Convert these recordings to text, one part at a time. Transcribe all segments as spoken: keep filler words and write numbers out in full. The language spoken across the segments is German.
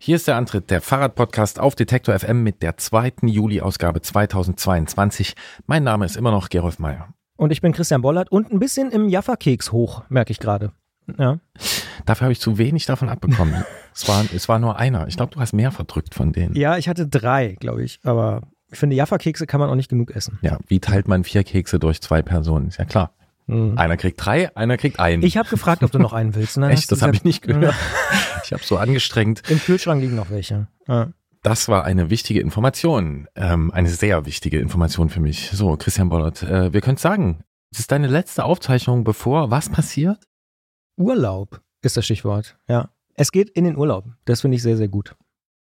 Hier ist der Antritt, der Fahrradpodcast auf Detektor F M mit der zweiten Juli-Ausgabe zweitausendzweiundzwanzig. Mein Name ist immer noch Gerolf Meyer. Und ich bin Christian Bollert und ein bisschen im Jaffa-Keks hoch, merke ich gerade. Ja. Dafür habe ich zu wenig davon abbekommen. es, war, es war nur einer. Ich glaube, du hast mehr verdrückt von denen. Ja, ich hatte drei, glaube ich. Aber ich finde, Jaffa-Kekse kann man auch nicht genug essen. Ja, wie teilt man vier Kekse durch zwei Personen? Ist ja klar. Mhm. Einer kriegt drei, einer kriegt einen. Ich habe gefragt, ob du noch einen willst. Ne? Echt? Das habe ich nicht gehört. Ich habe so angestrengt. Im Kühlschrank liegen noch welche. Ja. Das war eine wichtige Information. Ähm, eine sehr wichtige Information für mich. So, Christian Bollert, äh, wir können es sagen. Es ist deine letzte Aufzeichnung, bevor was passiert? Urlaub ist das Stichwort, ja. Es geht in den Urlaub. Das finde ich sehr, sehr gut.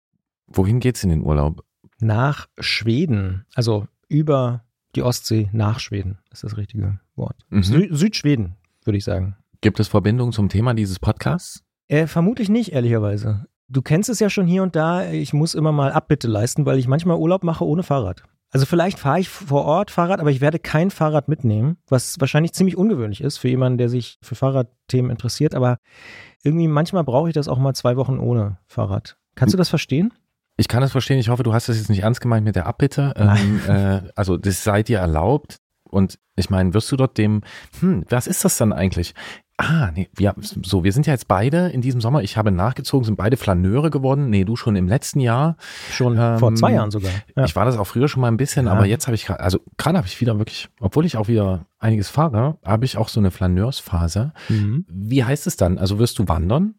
Wohin geht's in den Urlaub? Nach Schweden. Also über die Ostsee nach Schweden ist das richtige Wort. Mhm. Sü- Südschweden, würde ich sagen. Gibt es Verbindungen zum Thema dieses Podcasts? Äh, vermutlich nicht, ehrlicherweise. Du kennst es ja schon hier und da. Ich muss immer mal Abbitte leisten, weil ich manchmal Urlaub mache ohne Fahrrad. Also vielleicht fahre ich vor Ort Fahrrad, aber ich werde kein Fahrrad mitnehmen, was wahrscheinlich ziemlich ungewöhnlich ist für jemanden, der sich für Fahrradthemen interessiert. Aber irgendwie manchmal brauche ich das auch mal zwei Wochen ohne Fahrrad. Kannst du das verstehen? Ich kann das verstehen. Ich hoffe, du hast das jetzt nicht ernst gemeint mit der Abbitte. Ähm, äh, also das sei dir erlaubt. Und ich meine, wirst du dort dem, hm, was ist das dann eigentlich? Ah, nee, wir, so, wir sind ja jetzt beide in diesem Sommer, ich habe nachgezogen, sind beide Flaneure geworden. Nee, du schon im letzten Jahr. Schon ähm, vor zwei Jahren sogar. Ja. Ich war das auch früher schon mal ein bisschen, ja. Aber jetzt habe ich gerade, also gerade habe ich wieder wirklich, obwohl ich auch wieder einiges fahre, habe ich auch so eine Flaneursphase. Mhm. Wie heißt es dann? Also wirst du wandern?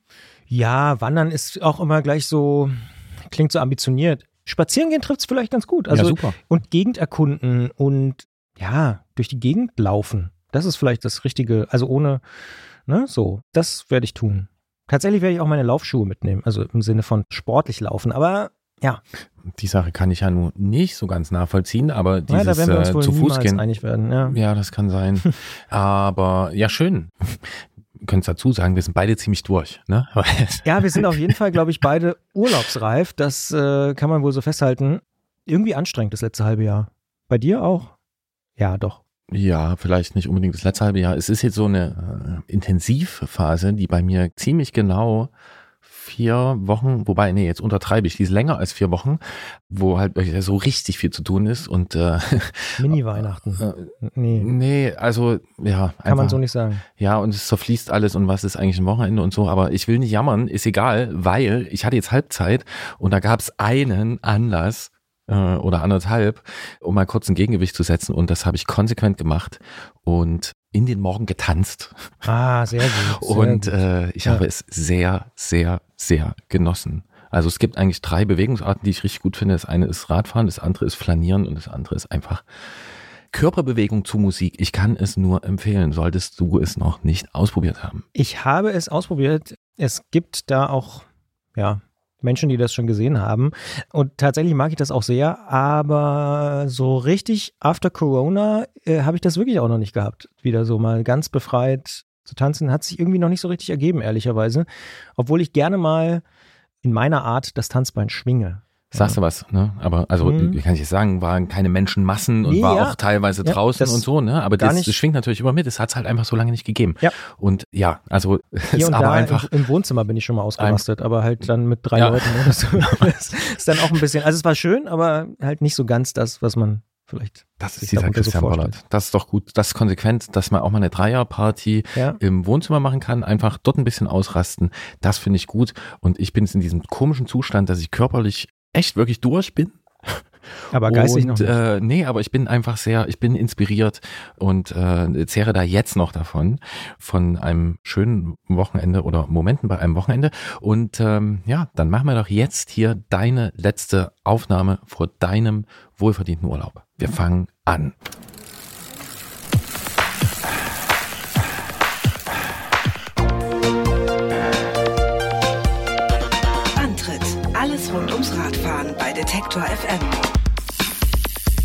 Ja, wandern ist auch immer gleich so, klingt so ambitioniert. Spazieren gehen trifft es vielleicht ganz gut. Also, ja, super. Und Gegend erkunden und ja, durch die Gegend laufen. Das ist vielleicht das Richtige, also ohne, ne, so, das werde ich tun. Tatsächlich werde ich auch meine Laufschuhe mitnehmen, also im Sinne von sportlich laufen, aber ja. Die Sache kann ich ja nun nicht so ganz nachvollziehen, aber dieses ja, da werden wir uns wohl äh, zu Fuß gehen, einig werden. Ja, ja das kann sein. Aber ja, schön. Wir können es dazu sagen, wir sind beide ziemlich durch. Ne? Ja, wir sind auf jeden Fall, glaube ich, beide urlaubsreif. Das äh, kann man wohl so festhalten. Irgendwie anstrengend das letzte halbe Jahr. Bei dir auch? Ja, doch. Ja, vielleicht nicht unbedingt das letzte halbe Jahr. Es ist jetzt so eine äh, Intensivphase, die bei mir ziemlich genau vier Wochen, wobei, nee, jetzt untertreibe ich, die ist länger als vier Wochen, wo halt so richtig viel zu tun ist und äh, Mini-Weihnachten. Äh, nee. Nee, also ja. Kann einfach, man so nicht sagen. Ja, und es zerfließt alles und was ist eigentlich ein Wochenende und so, aber ich will nicht jammern, ist egal, weil ich hatte jetzt Halbzeit und da gab es einen Anlass, oder anderthalb, um mal kurz ein Gegengewicht zu setzen und das habe ich konsequent gemacht und in den Morgen getanzt. Ah, sehr gut. Sehr und gut. Äh, ich ja. habe es sehr, sehr, sehr genossen. Also es gibt eigentlich drei Bewegungsarten, die ich richtig gut finde. Das eine ist Radfahren, das andere ist Flanieren und das andere ist einfach Körperbewegung zu Musik. Ich kann es nur empfehlen, solltest du es noch nicht ausprobiert haben. Ich habe es ausprobiert. Es gibt da auch, ja, Menschen, die das schon gesehen haben. Und tatsächlich mag ich das auch sehr, aber so richtig after Corona äh, habe ich das wirklich auch noch nicht gehabt. Wieder so mal ganz befreit zu tanzen, hat sich irgendwie noch nicht so richtig ergeben, ehrlicherweise. Obwohl ich gerne mal in meiner Art das Tanzbein schwinge. Sagst du was, ne? Aber also mhm. kann ich jetzt sagen, waren keine Menschenmassen und nee, war ja. auch teilweise ja, draußen und so, ne? Aber das, das schwingt natürlich immer mit, das hat es halt einfach so lange nicht gegeben. Ja. Und ja, also hier ist und aber da einfach. Im, im Wohnzimmer bin ich schon mal ausgerastet, aber halt dann mit drei ja. Leuten oder so. Das ist dann auch ein bisschen, also es war schön, aber halt nicht so ganz das, was man vielleicht. Das ist dieser Christian so Bollert. Das ist doch gut. Das ist konsequent, dass man auch mal eine Dreierparty ja. im Wohnzimmer machen kann. Einfach dort ein bisschen ausrasten. Das finde ich gut. Und ich bin jetzt in diesem komischen Zustand, dass ich körperlich echt wirklich durch bin. Aber geistig und, noch nicht. Äh, nee, aber ich bin einfach sehr, ich bin inspiriert und äh, zehre da jetzt noch davon, von einem schönen Wochenende oder Momenten bei einem Wochenende. Und ähm, ja, dann machen wir doch jetzt hier deine letzte Aufnahme vor deinem wohlverdienten Urlaub. Wir fangen an. Antritt. Alles rund ums Radfahren bei Detektor F M.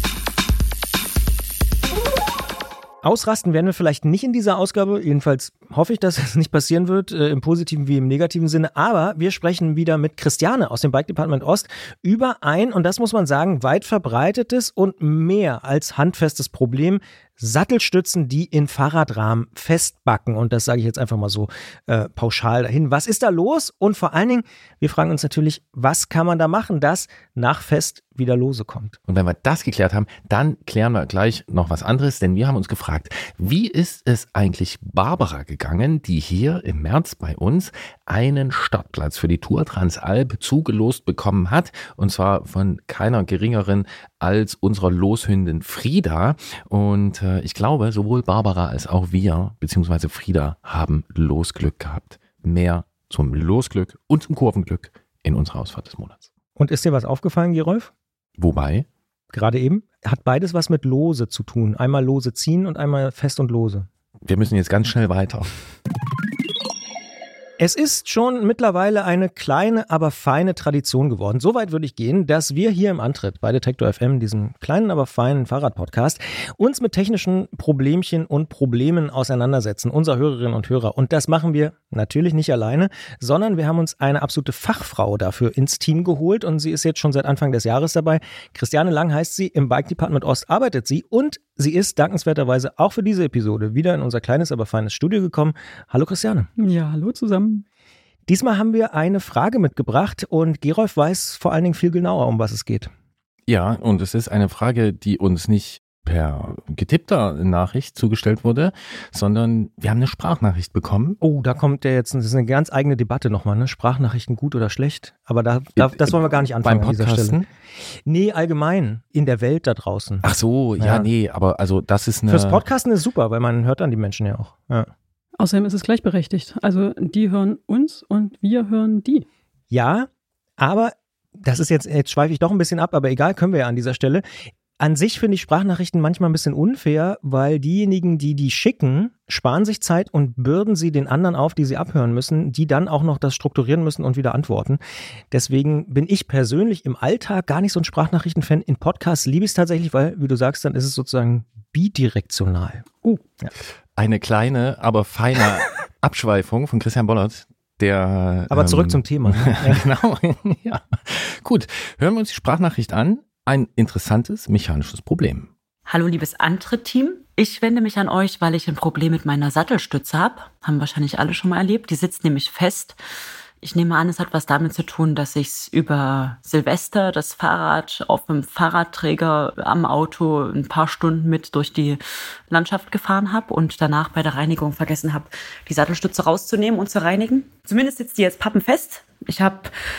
Ausrasten werden wir vielleicht nicht in dieser Ausgabe, jedenfalls hoffe ich, dass es nicht passieren wird, äh, im positiven wie im negativen Sinne. Aber wir sprechen wieder mit Christiane aus dem Bike Department Ost über ein, und das muss man sagen, weit verbreitetes und mehr als handfestes Problem: Sattelstützen, die in Fahrradrahmen festbacken. Und das sage ich jetzt einfach mal so äh, pauschal dahin. Was ist da los? Und vor allen Dingen, wir fragen uns natürlich, was kann man da machen, dass nach Fest wieder lose kommt? Und wenn wir das geklärt haben, dann klären wir gleich noch was anderes, denn wir haben uns gefragt, wie ist es eigentlich Barbara gegangen, die hier im März bei uns einen Startplatz für die Tour Transalp zugelost bekommen hat, und zwar von keiner geringeren als unserer Loshündin Frieda. Und äh, ich glaube, sowohl Barbara als auch wir, beziehungsweise Frieda, haben Losglück gehabt. Mehr zum Losglück und zum Kurvenglück in unserer Ausfahrt des Monats. Und ist dir was aufgefallen, Gerolf? Wobei? Gerade eben hat beides was mit Lose zu tun. Einmal Lose ziehen und einmal fest und lose. Wir müssen jetzt ganz schnell weiter. Es ist schon mittlerweile eine kleine, aber feine Tradition geworden. So weit würde ich gehen, dass wir hier im Antritt bei Detektor F M, diesem kleinen, aber feinen Fahrradpodcast, uns mit technischen Problemchen und Problemen auseinandersetzen, unser Hörerinnen und Hörer. Und das machen wir natürlich nicht alleine, sondern wir haben uns eine absolute Fachfrau dafür ins Team geholt, und sie ist jetzt schon seit Anfang des Jahres dabei. Christiane Lang heißt sie, im Bike Department Ost arbeitet sie, und sie ist dankenswerterweise auch für diese Episode wieder in unser kleines, aber feines Studio gekommen. Hallo Christiane. Ja, hallo zusammen. Diesmal haben wir eine Frage mitgebracht, und Gerolf weiß vor allen Dingen viel genauer, um was es geht. Ja, und es ist eine Frage, die uns nicht per getippter Nachricht zugestellt wurde, sondern wir haben eine Sprachnachricht bekommen. Oh, da kommt ja jetzt, das ist eine ganz eigene Debatte nochmal, ne? Sprachnachrichten gut oder schlecht? Aber da, da, das wollen wir gar nicht anfangen beim an dieser Stelle. Podcasten? Nee, allgemein, in der Welt da draußen. Ach so, ja, Ja. nee, aber also das ist eine... Fürs Podcasten ist super, weil man hört dann die Menschen ja auch. Ja. Außerdem ist es gleichberechtigt. Also die hören uns und wir hören die. Ja, aber das ist jetzt, jetzt schweife ich doch ein bisschen ab, aber egal, können wir ja an dieser Stelle. An sich finde ich Sprachnachrichten manchmal ein bisschen unfair, weil diejenigen, die die schicken, sparen sich Zeit und bürden sie den anderen auf, die sie abhören müssen, die dann auch noch das strukturieren müssen und wieder antworten. Deswegen bin ich persönlich im Alltag gar nicht so ein Sprachnachrichten-Fan. In Podcasts liebe ich es tatsächlich, weil, wie du sagst, dann ist es sozusagen bidirektional. Oh. Ja. Eine kleine, aber feine Abschweifung von Christian Bollert, der... Aber zurück ähm, zum Thema. Ja, genau. Ja. Gut, hören wir uns die Sprachnachricht an. Ein interessantes mechanisches Problem. Hallo liebes Antritt-Team. Ich wende mich an euch, weil ich ein Problem mit meiner Sattelstütze habe. Haben wahrscheinlich alle schon mal erlebt. Die sitzt nämlich fest. Ich nehme an, es hat was damit zu tun, dass ich über Silvester das Fahrrad auf einem Fahrradträger am Auto ein paar Stunden mit durch die Landschaft gefahren habe und danach bei der Reinigung vergessen habe, die Sattelstütze rauszunehmen und zu reinigen. Zumindest sitzt die jetzt pappenfest. Ich habe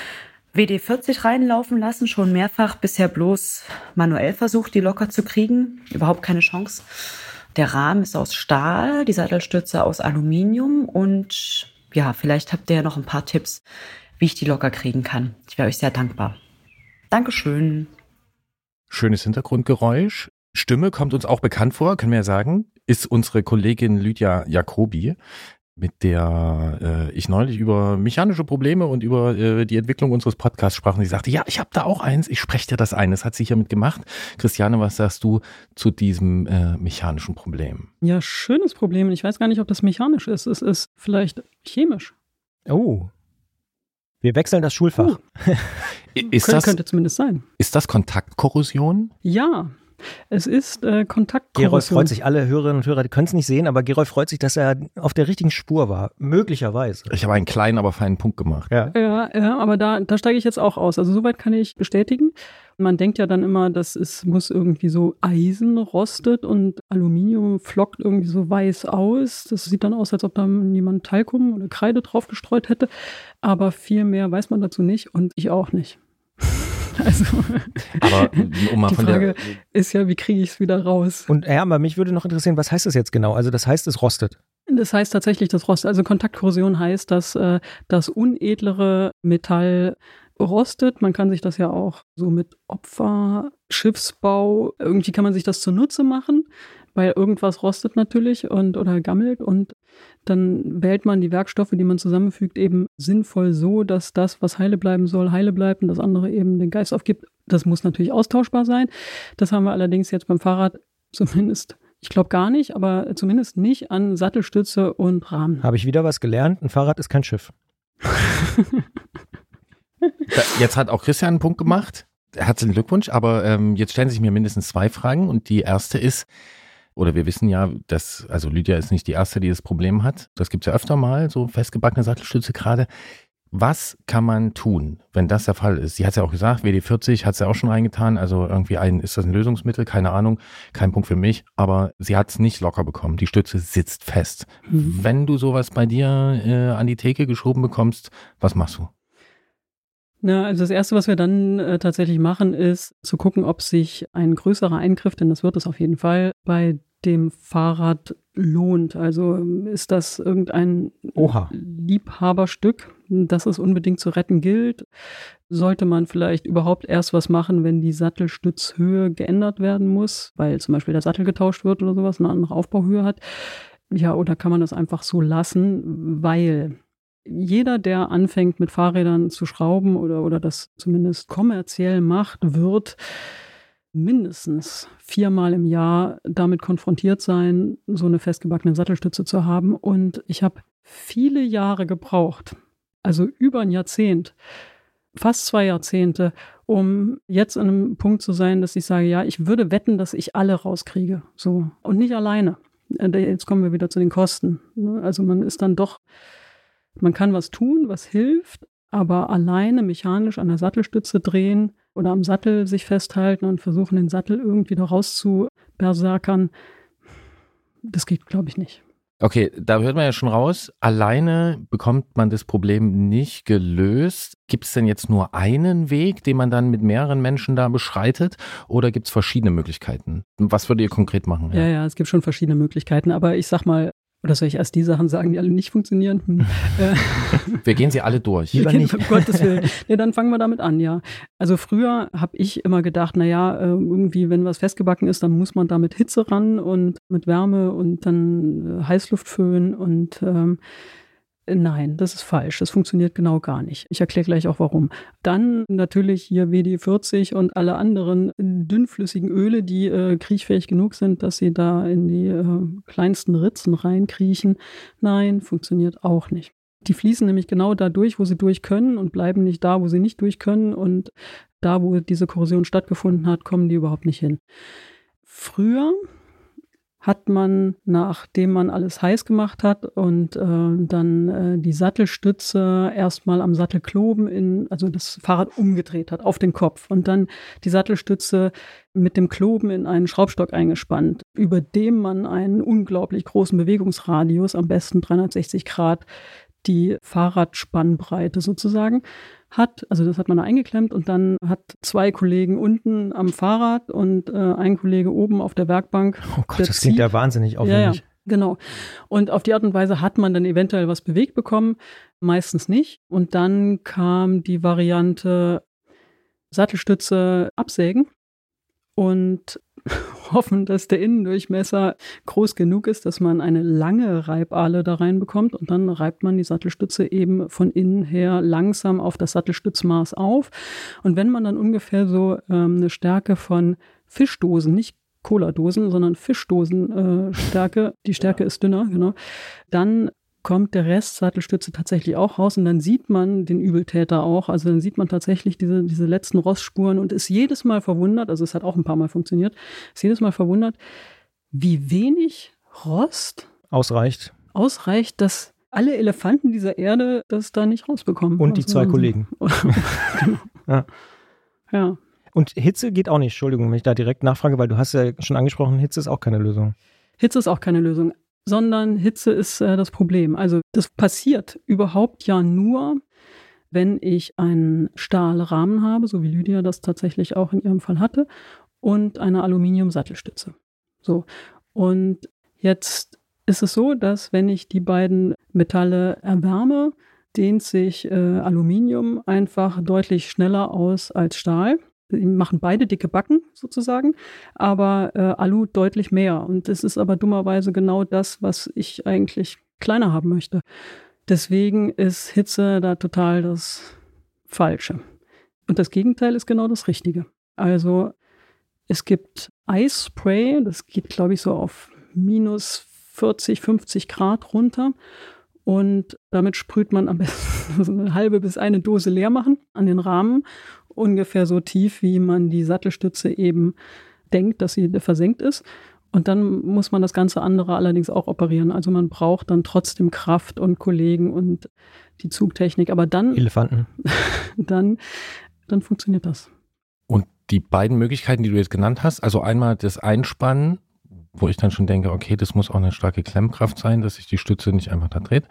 W D vierzig reinlaufen lassen, schon mehrfach, bisher bloß manuell versucht, die locker zu kriegen. Überhaupt keine Chance. Der Rahmen ist aus Stahl, die Sattelstütze aus Aluminium, und ja, vielleicht habt ihr ja noch ein paar Tipps, wie ich die locker kriegen kann. Ich wäre euch sehr dankbar. Dankeschön. Schönes Hintergrundgeräusch. Stimme kommt uns auch bekannt vor, können wir ja sagen, ist unsere Kollegin Lydia Jacobi, mit der äh, ich neulich über mechanische Probleme und über äh, die Entwicklung unseres Podcasts sprach. Und sie sagte, ja, ich habe da auch eins, ich spreche dir das ein. Das hat sie hiermit gemacht. Christiane, was sagst du zu diesem äh, mechanischen Problem? Ja, schönes Problem. Ich weiß gar nicht, ob das mechanisch ist. Es ist vielleicht chemisch. Oh, wir wechseln das Schulfach. Oh. Ist, Kön- das, könnte zumindest sein. ist das Kontaktkorrosion? Ja, es ist äh, Kontaktkorrosion. Gerolf freut sich, alle Hörerinnen und Hörer, die können es nicht sehen, aber Gerolf freut sich, dass er auf der richtigen Spur war. Möglicherweise. Ich habe einen kleinen, aber feinen Punkt gemacht. Ja. Ja, ja, aber da, da steige ich jetzt auch aus. Also soweit kann ich bestätigen. Man denkt ja dann immer, dass es muss irgendwie so Eisen rostet und Aluminium flockt irgendwie so weiß aus. Das sieht dann aus, als ob da jemand Talkum oder Kreide drauf gestreut hätte. Aber viel mehr weiß man dazu nicht und ich auch nicht. Also, Aber um mal die von Frage der ist ja, wie kriege ich es wieder raus? Und ja, aber mich würde noch interessieren, was heißt das jetzt genau? Also das heißt, es rostet. Das heißt tatsächlich, das Rost, also Kontaktkorrosion heißt, dass äh, das unedlere Metall rostet. Man kann sich das ja auch so mit Opfer, Schiffsbau, irgendwie kann man sich das zunutze machen, weil irgendwas rostet natürlich und oder gammelt, und dann wählt man die Werkstoffe, die man zusammenfügt, eben sinnvoll so, dass das, was heile bleiben soll, heile bleibt und das andere eben den Geist aufgibt. Das muss natürlich austauschbar sein. Das haben wir allerdings jetzt beim Fahrrad, zumindest Ich glaube gar nicht, aber zumindest nicht an Sattelstütze und Rahmen. Habe ich wieder was gelernt? Ein Fahrrad ist kein Schiff. Jetzt hat auch Christian einen Punkt gemacht. Herzlichen Glückwunsch, aber ähm, jetzt stellen sich mir mindestens zwei Fragen und die erste ist, oder wir wissen ja, dass, also Lydia ist nicht die Erste, die das Problem hat. Das gibt es ja öfter mal, so festgebackene Sattelstütze gerade. Was kann man tun, wenn das der Fall ist? Sie hat es ja auch gesagt, W D vierzig hat es ja auch schon reingetan, also irgendwie ein, ist das ein Lösungsmittel? Keine Ahnung, kein Punkt für mich, aber sie hat es nicht locker bekommen. Die Stütze sitzt fest. Mhm. Wenn du sowas bei dir äh, an die Theke geschoben bekommst, was machst du? Na, also das Erste, was wir dann äh, tatsächlich machen, ist zu gucken, ob sich ein größerer Eingriff, denn das wird es auf jeden Fall, bei dem Fahrrad lohnt. Also ist das irgendein Oha. Liebhaberstück, das es unbedingt zu retten gilt? Sollte man vielleicht überhaupt erst was machen, wenn die Sattelstützhöhe geändert werden muss, weil zum Beispiel der Sattel getauscht wird oder sowas, eine andere Aufbauhöhe hat? Ja, oder kann man das einfach so lassen, weil jeder, der anfängt mit Fahrrädern zu schrauben oder, oder das zumindest kommerziell macht, wird mindestens viermal im Jahr damit konfrontiert sein, so eine festgebackene Sattelstütze zu haben. Und ich habe viele Jahre gebraucht, also über ein Jahrzehnt, fast zwei Jahrzehnte, um jetzt an einem Punkt zu sein, dass ich sage, ja, ich würde wetten, dass ich alle rauskriege. So. Und nicht alleine. Jetzt kommen wir wieder zu den Kosten. Also man ist dann doch, man kann was tun, was hilft, aber alleine mechanisch an der Sattelstütze drehen oder am Sattel sich festhalten und versuchen, den Sattel irgendwie da raus zu berserkern, das geht, glaube ich, nicht. Okay, da hört man ja schon raus, alleine bekommt man das Problem nicht gelöst. Gibt es denn jetzt nur einen Weg, den man dann mit mehreren Menschen da beschreitet, oder gibt es verschiedene Möglichkeiten? Was würdet ihr konkret machen? Ja, ja, ja, es gibt schon verschiedene Möglichkeiten, aber ich sag mal, oder soll ich erst die Sachen sagen, die alle nicht funktionieren? Hm. Wir gehen sie alle durch. Wir gehen, um Gottes Willen. Ja, dann fangen wir damit an, ja. Also früher habe ich immer gedacht, naja, irgendwie, wenn was festgebacken ist, dann muss man da mit Hitze ran und mit Wärme und dann Heißluftföhn und ähm, nein, das ist falsch. Das funktioniert genau gar nicht. Ich erkläre gleich auch, warum. Dann natürlich hier W D vierzig und alle anderen dünnflüssigen Öle, die äh, kriechfähig genug sind, dass sie da in die äh, kleinsten Ritzen reinkriechen. Nein, funktioniert auch nicht. Die fließen nämlich genau da durch, wo sie durch können und bleiben nicht da, wo sie nicht durch können. Und da, wo diese Korrosion stattgefunden hat, kommen die überhaupt nicht hin. Früher hat man, nachdem man alles heiß gemacht hat und äh, dann äh, die Sattelstütze erstmal am Sattelkloben in, also das Fahrrad umgedreht hat auf den Kopf und dann die Sattelstütze mit dem Kloben in einen Schraubstock eingespannt, über dem man einen unglaublich großen Bewegungsradius, am besten dreihundertsechzig Grad, die Fahrradspannbreite sozusagen hat, also das hat man da eingeklemmt und dann hat zwei Kollegen unten am Fahrrad und äh, ein Kollege oben auf der Werkbank. Oh Gott, das klingt ja wahnsinnig aufwendig. Ja, ja, genau. Und auf die Art und Weise hat man dann eventuell was bewegt bekommen, meistens nicht. Und dann kam die Variante Sattelstütze absägen und hoffen, dass der Innendurchmesser groß genug ist, dass man eine lange Reibahle da reinbekommt und dann reibt man die Sattelstütze eben von innen her langsam auf das Sattelstützmaß auf. Und wenn man dann ungefähr so ähm, eine Stärke von Fischdosen, nicht Cola-Dosen, sondern Fischdosen äh, Stärke, die Stärke ist dünner, genau, dann kommt der Rest Sattelstütze tatsächlich auch raus und dann sieht man den Übeltäter auch, also dann sieht man tatsächlich diese, diese letzten Rostspuren und ist jedes Mal verwundert, also es hat auch ein paar Mal funktioniert, ist jedes Mal verwundert, wie wenig Rost ausreicht, ausreicht, dass alle Elefanten dieser Erde das da nicht rausbekommen. Und die also, zwei Kollegen. Genau. Ja. Ja. Und Hitze geht auch nicht, Entschuldigung, wenn ich da direkt nachfrage, weil du hast ja schon angesprochen, Hitze ist auch keine Lösung. Hitze ist auch keine Lösung. Sondern Hitze ist äh, das Problem. Also das passiert überhaupt ja nur, wenn ich einen Stahlrahmen habe, so wie Lydia das tatsächlich auch in ihrem Fall hatte, und eine Aluminium-Sattelstütze. So. Und jetzt ist es so, dass wenn ich die beiden Metalle erwärme, dehnt sich äh, Aluminium einfach deutlich schneller aus als Stahl. Die machen beide dicke Backen sozusagen, aber äh, Alu deutlich mehr. Und das ist aber dummerweise genau das, was ich eigentlich kleiner haben möchte. Deswegen ist Hitze da total das Falsche. Und das Gegenteil ist genau das Richtige. Also es gibt Eisspray, das geht, glaube ich, so auf minus vierzig, fünfzig Grad runter. Und damit sprüht man am besten so eine halbe bis eine Dose leer machen an den Rahmen. Ungefähr so tief, wie man die Sattelstütze eben denkt, dass sie versenkt ist. Und dann muss man das ganze andere allerdings auch operieren. Also man braucht dann trotzdem Kraft und Kollegen und die Zugtechnik. Aber dann, Elefanten. dann, dann funktioniert das. Und die beiden Möglichkeiten, die du jetzt genannt hast, also einmal das Einspannen, wo ich dann schon denke, okay, das muss auch eine starke Klemmkraft sein, dass sich die Stütze nicht einfach da dreht.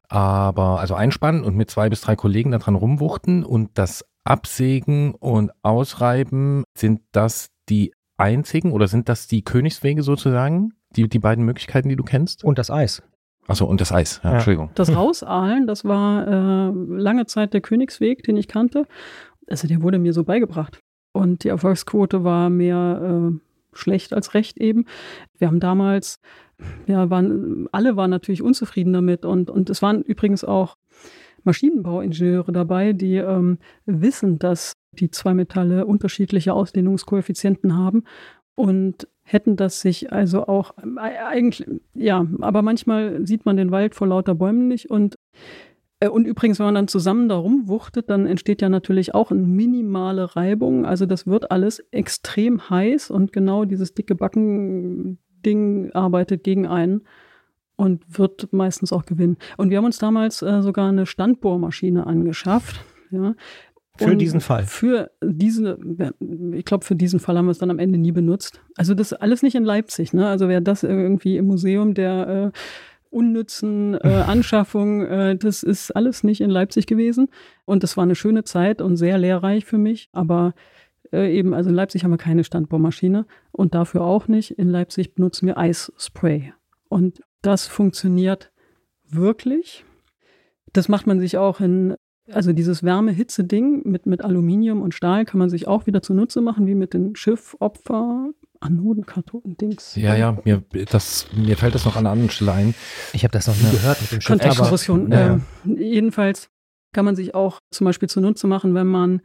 Aber also einspannen und mit zwei bis drei Kollegen da dran rumwuchten und das Absägen und Ausreiben, sind das die einzigen oder sind das die Königswege sozusagen, die, die beiden Möglichkeiten, die du kennst? Und das Eis. Achso, und das Eis, ja, Ja. Entschuldigung. Das Rausahlen, das war äh, lange Zeit der Königsweg, den ich kannte. Also der wurde mir so beigebracht. Und die Erfolgsquote war mehr äh, schlecht als recht eben. Wir haben damals, ja, waren, alle waren natürlich unzufrieden damit. Und, und es waren übrigens auch Maschinenbauingenieure dabei, die ähm, wissen, dass die zwei Metalle unterschiedliche Ausdehnungskoeffizienten haben und hätten das sich also auch äh, eigentlich, ja, aber manchmal sieht man den Wald vor lauter Bäumen nicht und äh, und übrigens, wenn man dann zusammen da rumwuchtet, dann entsteht ja natürlich auch eine minimale Reibung, also das wird alles extrem heiß und genau dieses dicke Backen-Ding arbeitet gegen einen und wird meistens auch gewinnen. Und wir haben uns damals äh, sogar eine Standbohrmaschine angeschafft, ja. Für Und diesen Fall. Für diese, ich glaube, für diesen Fall haben wir es dann am Ende nie benutzt. Also das ist alles nicht in Leipzig, ne? Also wäre das irgendwie im Museum der äh, unnützen äh, Anschaffung, äh, das ist alles nicht in Leipzig gewesen. Und das war eine schöne Zeit und sehr lehrreich für mich. Aber äh, eben, also in Leipzig haben wir keine Standbohrmaschine und dafür auch nicht. In Leipzig benutzen wir Eisspray. Und das funktioniert wirklich. Das macht man sich auch in Also dieses Wärme-Hitze-Ding mit, mit Aluminium und Stahl kann man sich auch wieder zunutze machen, wie mit den Schiff-Opfer, Anoden, Kathoden, Dings. Ja, ja, mir, das, mir fällt das noch an einer anderen Stelle ein. Ich habe das noch nie gehört mit dem Schiff. Kontaktkorrosion. aber- ja, Ähm, jedenfalls kann man sich auch zum Beispiel zunutze machen, wenn man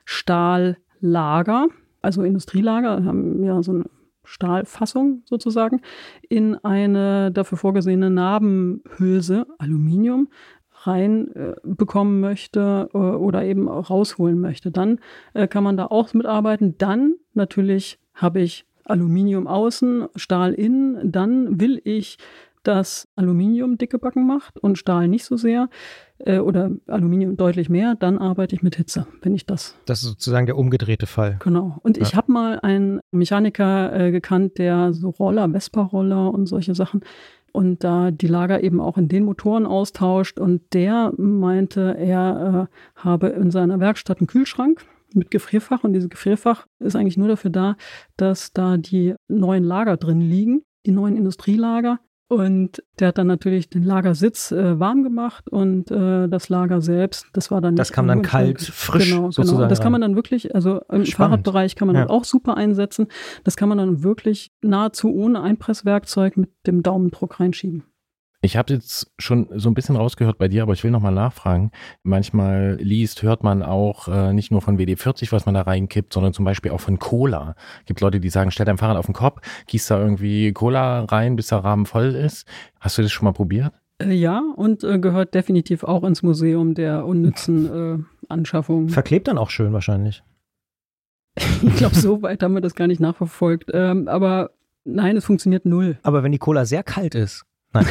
Stahllager, also Industrielager, haben ja so eine Stahlfassung sozusagen, in eine dafür vorgesehene Narbenhülse, Aluminium, rein äh, bekommen möchte äh, oder eben auch rausholen möchte. Dann äh, kann man da auch mitarbeiten. Dann natürlich habe ich Aluminium außen, Stahl innen. Dann will ich, dass Aluminium dicke Backen macht und Stahl nicht so sehr äh, oder Aluminium deutlich mehr. Dann arbeite ich mit Hitze, wenn ich das. Das ist sozusagen der umgedrehte Fall. Genau. Und ich Ja. habe mal einen Mechaniker äh, gekannt, der so Roller, Vespa-Roller und solche Sachen und da die Lager eben auch in den Motoren austauscht. Und der meinte, er äh, habe in seiner Werkstatt einen Kühlschrank mit Gefrierfach. Und dieses Gefrierfach ist eigentlich nur dafür da, dass da die neuen Lager drin liegen, die neuen Industrielager. Und der hat dann natürlich den Lagersitz äh, warm gemacht und äh, das Lager selbst, das war dann Das nicht kam dann im kalt, Kühlschrank. frisch Genau, sozusagen genau. Das kann rein. man dann wirklich, also im Spannend. Fahrradbereich kann man Ja. das auch super einsetzen. Das kann man dann wirklich nahezu ohne Einpresswerkzeug mit dem Daumendruck reinschieben. Ich habe jetzt schon so ein bisschen rausgehört bei dir, aber ich will nochmal nachfragen. Manchmal liest, hört man auch äh, nicht nur von W D vierzig, was man da reinkippt, sondern zum Beispiel auch von Cola. Gibt Leute, die sagen, stell dein Fahrrad auf den Kopf, gießt da irgendwie Cola rein, bis der Rahmen voll ist. Hast du das schon mal probiert? Äh, ja, und äh, gehört definitiv auch ins Museum der unnützen äh, Anschaffungen. Verklebt dann auch schön wahrscheinlich. Ich glaube, so weit haben wir das gar nicht nachverfolgt. Ähm, aber nein, es funktioniert null. Aber wenn die Cola sehr kalt ist. Nein.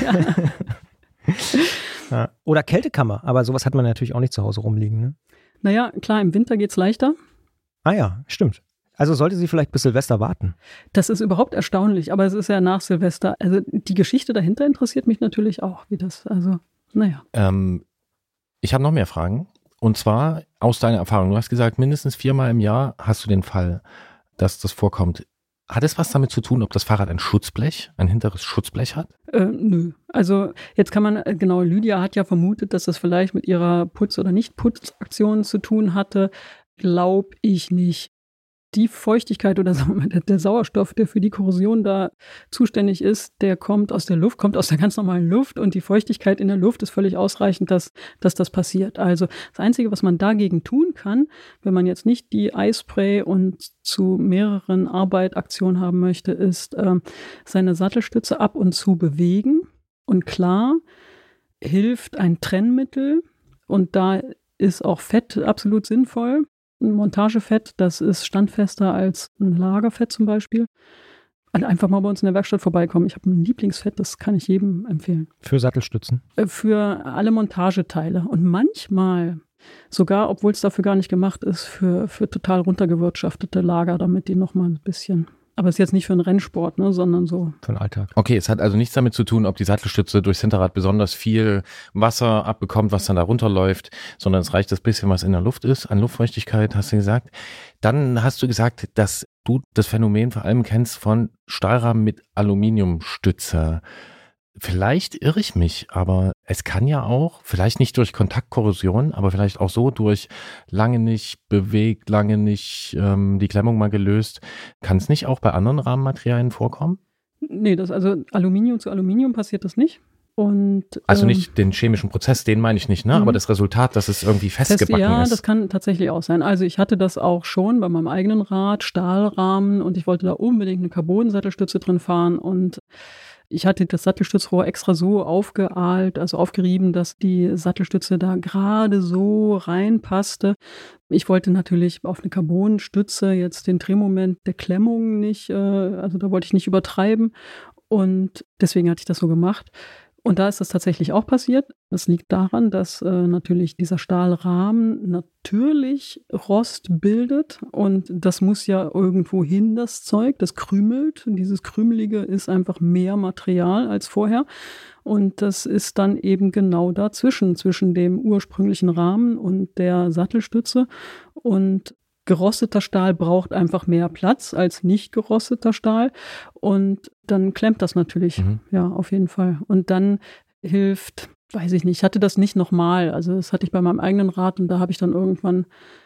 Ja. Oder Kältekammer, aber sowas hat man natürlich auch nicht zu Hause rumliegen. Ne? Naja, klar, im Winter geht's leichter. Ah ja, stimmt. Also sollte sie vielleicht bis Silvester warten. Das ist überhaupt erstaunlich, aber es ist ja nach Silvester. Also die Geschichte dahinter interessiert mich natürlich auch, wie das, also, naja. Ähm, ich habe noch mehr Fragen. Und zwar aus deiner Erfahrung. Du hast gesagt, mindestens viermal im Jahr hast du den Fall, dass das vorkommt. Hat es was damit zu tun, ob das Fahrrad ein Schutzblech, ein hinteres Schutzblech hat? Äh, nö. Also jetzt kann man, äh, genau, Lydia hat ja vermutet, dass das vielleicht mit ihrer Putz- oder Nicht-Putzaktion zu tun hatte. Glaub ich nicht. die Feuchtigkeit oder sagen wir mal, der, der Sauerstoff, der für die Korrosion da zuständig ist, der kommt aus der Luft, kommt aus der ganz normalen Luft und die Feuchtigkeit in der Luft ist völlig ausreichend, dass, dass das passiert. Also das Einzige, was man dagegen tun kann, wenn man jetzt nicht die Eispray und zu mehreren Arbeitaktionen haben möchte, ist äh, seine Sattelstütze ab und zu bewegen. Und klar hilft ein Trennmittel und da ist auch Fett absolut sinnvoll. Ein Montagefett, das ist standfester als ein Lagerfett zum Beispiel. Also einfach mal bei uns in der Werkstatt vorbeikommen. Ich habe ein Lieblingsfett, das kann ich jedem empfehlen. Für Sattelstützen? Für alle Montageteile. Und manchmal sogar, obwohl es dafür gar nicht gemacht ist, für, für total runtergewirtschaftete Lager, damit die nochmal ein bisschen... Aber es ist jetzt nicht für einen Rennsport, ne, sondern so. Für den Alltag. Okay, es hat also nichts damit zu tun, ob die Sattelstütze durchs Hinterrad besonders viel Wasser abbekommt, was dann da runterläuft, sondern es reicht das bisschen, was in der Luft ist, an Luftfeuchtigkeit, hast du gesagt. Dann hast du gesagt, dass du das Phänomen vor allem kennst von Stahlrahmen mit Aluminiumstütze. Vielleicht irre ich mich, aber es kann ja auch, vielleicht nicht durch Kontaktkorrosion, aber vielleicht auch so durch lange nicht bewegt, lange nicht ähm, die Klemmung mal gelöst. Kann es nicht auch bei anderen Rahmenmaterialien vorkommen? Nee, das, also Aluminium zu Aluminium passiert das nicht. Und, also ähm, nicht den chemischen Prozess, den meine ich nicht, ne? Mhm. Aber das Resultat, dass es irgendwie festgebacken fest, ja, ist. Ja, das kann tatsächlich auch sein. Also ich hatte das auch schon bei meinem eigenen Rad, Stahlrahmen, und ich wollte da unbedingt eine Carbon-Sattelstütze drin fahren und ich hatte das Sattelstützrohr extra so aufgeahlt, also aufgerieben, dass die Sattelstütze da gerade so reinpasste. Ich wollte natürlich auf eine Carbonstütze jetzt den Drehmoment der Klemmung nicht, äh, also da wollte ich nicht übertreiben und deswegen hatte ich das so gemacht. Und da ist das tatsächlich auch passiert. Das liegt daran, dass äh, natürlich dieser Stahlrahmen natürlich Rost bildet und das muss ja irgendwo hin, das Zeug, das krümelt. Und dieses Krümelige ist einfach mehr Material als vorher und das ist dann eben genau dazwischen, zwischen dem ursprünglichen Rahmen und der Sattelstütze und gerosteter Stahl braucht einfach mehr Platz als nicht gerosteter Stahl und dann klemmt das natürlich, mhm. ja, auf jeden Fall. Und dann hilft, weiß ich nicht, ich hatte das nicht nochmal, also das hatte ich bei meinem eigenen Rad und da habe ich dann irgendwann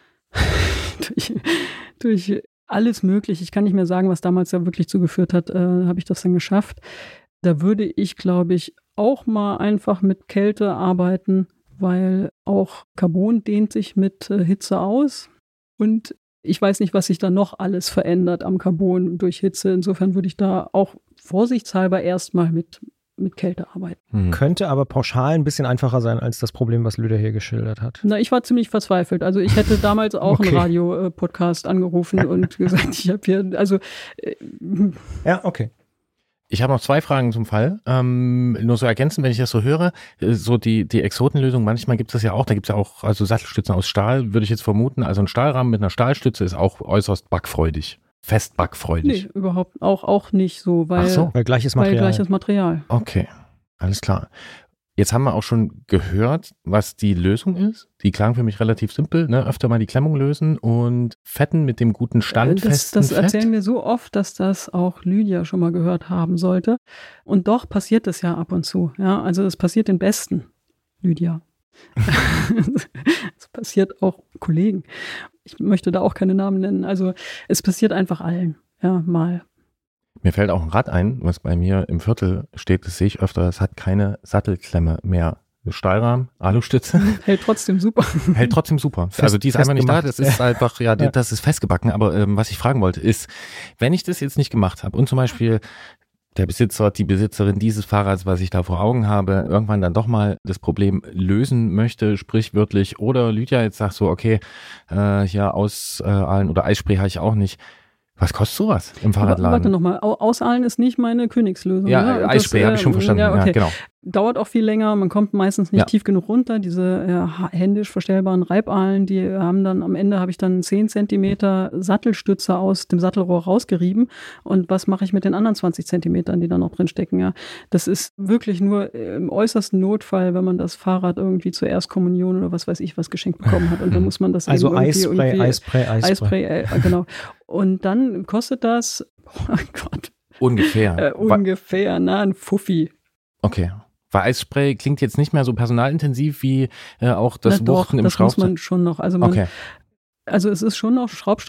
durch, durch alles Mögliche, ich kann nicht mehr sagen, was damals da wirklich zugeführt hat, äh, habe ich das dann geschafft. Da würde ich, glaube ich, auch mal einfach mit Kälte arbeiten, weil auch Carbon dehnt sich mit äh, Hitze aus. Und ich weiß nicht, was sich da noch alles verändert am Carbon durch Hitze. Insofern würde ich da auch vorsichtshalber erstmal mit, mit Kälte arbeiten. Hm. Könnte aber pauschal ein bisschen einfacher sein als das Problem, was Lüder hier geschildert hat. Na, ich war ziemlich verzweifelt. Also ich hätte damals auch okay. einen Radio-Podcast angerufen und gesagt, ich habe hier, also äh, ja, okay. Ich habe noch zwei Fragen zum Fall. Ähm, nur so ergänzen, wenn ich das so höre, so die, die Exotenlösung, manchmal gibt es das ja auch, da gibt es ja auch also Sattelstützen aus Stahl, würde ich jetzt vermuten. Also ein Stahlrahmen mit einer Stahlstütze ist auch äußerst backfreudig, fest backfreudig. Nee, überhaupt auch, auch nicht so, weil, Ach so. weil gleiches Material. Weil gleiches Material. Okay, alles klar. Jetzt haben wir auch schon gehört, was die Lösung ist. Die klang für mich relativ simpel, ne? Öfter mal die Klemmung lösen und fetten mit dem guten standfesten Das, das Fett. erzählen wir so oft, dass das auch Lydia schon mal gehört haben sollte. Und doch passiert das ja ab und zu. Ja, also es passiert den Besten, Lydia. Es passiert auch Kollegen. Ich möchte da auch keine Namen nennen. Also es passiert einfach allen, ja, mal. Mir fällt auch ein Rad ein, was bei mir im Viertel steht, das sehe ich öfter, es hat keine Sattelklemme mehr. Stahlrahmen, Alustütze. Hält trotzdem super. Hält trotzdem super. Fest, also die ist einfach nicht da, das ist einfach, ja, ja, das ist festgebacken. Aber ähm, was ich fragen wollte ist, wenn ich das jetzt nicht gemacht habe und zum Beispiel der Besitzer, die Besitzerin dieses Fahrrads, was ich da vor Augen habe, irgendwann dann doch mal das Problem lösen möchte, sprichwörtlich, oder Lydia jetzt sagt so, okay, äh, hier Ausahlen oder Eisspray habe ich auch nicht. Was kostet sowas im Fahrradladen? Warte nochmal, Ausahlen ist nicht meine Königslösung. Ja, ne? Eisspray habe ich schon verstanden. Ja, okay. Ja, genau. Dauert auch viel länger, man kommt meistens nicht ja. tief genug runter. Diese ja, händisch verstellbaren Reibahlen, die haben dann, am Ende habe ich dann zehn Zentimeter Sattelstütze aus dem Sattelrohr rausgerieben. Und was mache ich mit den anderen zwanzig Zentimetern, die da noch drin stecken? Ja, das ist wirklich nur im äußersten Notfall, wenn man das Fahrrad irgendwie zur Erstkommunion oder was weiß ich was geschenkt bekommen hat. Und dann muss man das also irgendwie Eisspray, irgendwie, Eisspray, Eisspray. Eisspray, äh, genau. Und dann kostet das, oh Gott. Ungefähr. Äh, ungefähr, na, ein Fuffi. Okay. Weil Eisspray klingt jetzt nicht mehr so personalintensiv wie äh, auch das na Wuchten doch, im das Schraubstock. Muss man schon noch. Also, man, okay. also es ist schon noch Schraubstock.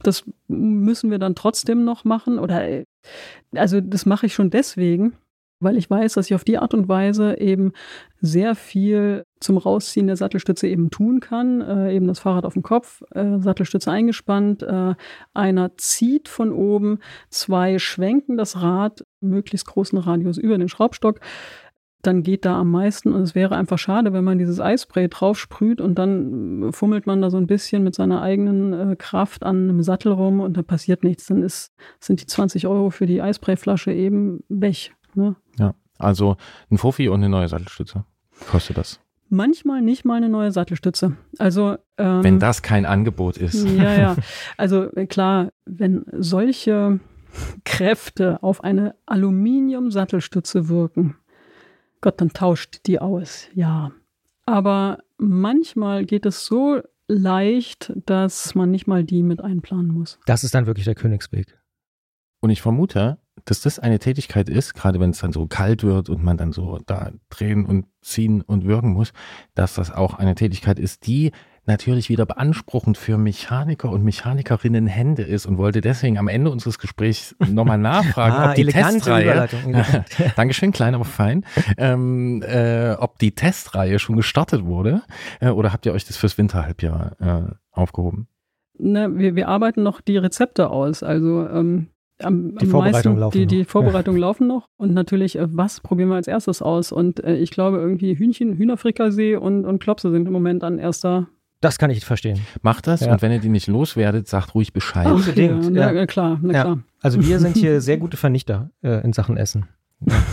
Das müssen wir dann trotzdem noch machen. Oder also das mache ich schon deswegen, weil ich weiß, dass ich auf die Art und Weise eben sehr viel zum Rausziehen der Sattelstütze eben tun kann. Äh, eben das Fahrrad auf dem Kopf, äh, Sattelstütze eingespannt, äh, einer zieht von oben, zwei schwenken das Rad, möglichst großen Radius über den Schraubstock. Dann geht da am meisten und es wäre einfach schade, wenn man dieses Eispray drauf sprüht und dann fummelt man da so ein bisschen mit seiner eigenen äh, Kraft an einem Sattel rum und da passiert nichts. Dann ist, sind die zwanzig Euro für die Eisprayflasche eben weg. Ne? Ja, also ein Fuffi und eine neue Sattelstütze kostet das. Manchmal nicht mal eine neue Sattelstütze. Also ähm, wenn das kein Angebot ist. Ja, ja. Also klar, wenn solche Kräfte auf eine Aluminium-Sattelstütze wirken, Gott, dann tauscht die aus, ja. Aber manchmal geht es so leicht, dass man nicht mal die mit einplanen muss. Das ist dann wirklich der Königsweg. Und ich vermute, dass das eine Tätigkeit ist, gerade wenn es dann so kalt wird und man dann so da drehen und ziehen und wirken muss, dass das auch eine Tätigkeit ist, die natürlich wieder beanspruchend für Mechaniker und Mechanikerinnen Hände ist und wollte deswegen am Ende unseres Gesprächs nochmal nachfragen, ah, ob die Testreihe, Dankeschön, klein aber fein, ähm, äh, ob die Testreihe schon gestartet wurde äh, oder habt ihr euch das fürs Winterhalbjahr äh, aufgehoben? Ne, wir, wir arbeiten noch die Rezepte aus, also ähm, am, die am Vorbereitungen meisten, laufen die, noch. die Vorbereitungen ja. laufen noch und natürlich, äh, was probieren wir als erstes aus und äh, ich glaube irgendwie Hühnchen, Hühnerfrikassee und, und Klopse sind im Moment an erster. Das kann ich verstehen. Macht das ja. und wenn ihr die nicht loswerdet, sagt ruhig Bescheid. Ach, Unbedingt. Ja, ja. Na, klar, na ja. klar. Also wir sind hier sehr gute Vernichter äh, in Sachen Essen. Ja.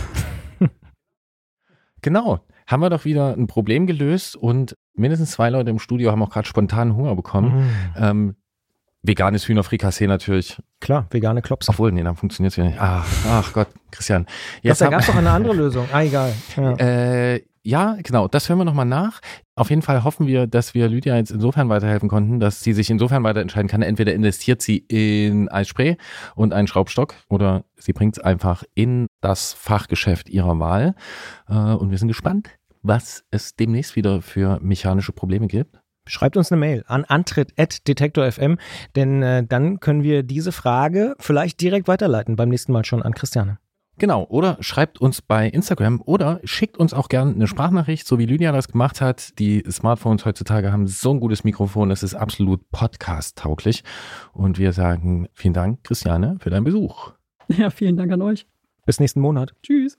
Genau. Haben wir doch wieder ein Problem gelöst und mindestens zwei Leute im Studio haben auch gerade spontanen Hunger bekommen. Mhm. Ähm, veganes Hühnerfrikassee natürlich. Klar, vegane Klopse. Obwohl, nee, dann funktioniert es ja nicht. Ach, ach Gott, Christian. Jetzt Doch, da gab es doch eine andere Lösung. Ah, egal. Ja. Äh, ja, genau, das hören wir nochmal nach. Auf jeden Fall hoffen wir, dass wir Lydia jetzt insofern weiterhelfen konnten, dass sie sich insofern weiter entscheiden kann. Entweder investiert sie in Eisspray und einen Schraubstock oder sie bringt es einfach in das Fachgeschäft ihrer Wahl. Und wir sind gespannt, was es demnächst wieder für mechanische Probleme gibt. Schreibt uns eine Mail an antritt at detektor punkt f m, denn äh, dann können wir diese Frage vielleicht direkt weiterleiten, beim nächsten Mal schon an Christiane. Genau, oder schreibt uns bei Instagram oder schickt uns auch gerne eine Sprachnachricht, so wie Lydia das gemacht hat. Die Smartphones heutzutage haben so ein gutes Mikrofon, das ist absolut podcast-tauglich. Und wir sagen vielen Dank, Christiane, für deinen Besuch. Ja, vielen Dank an euch. Bis nächsten Monat. Tschüss.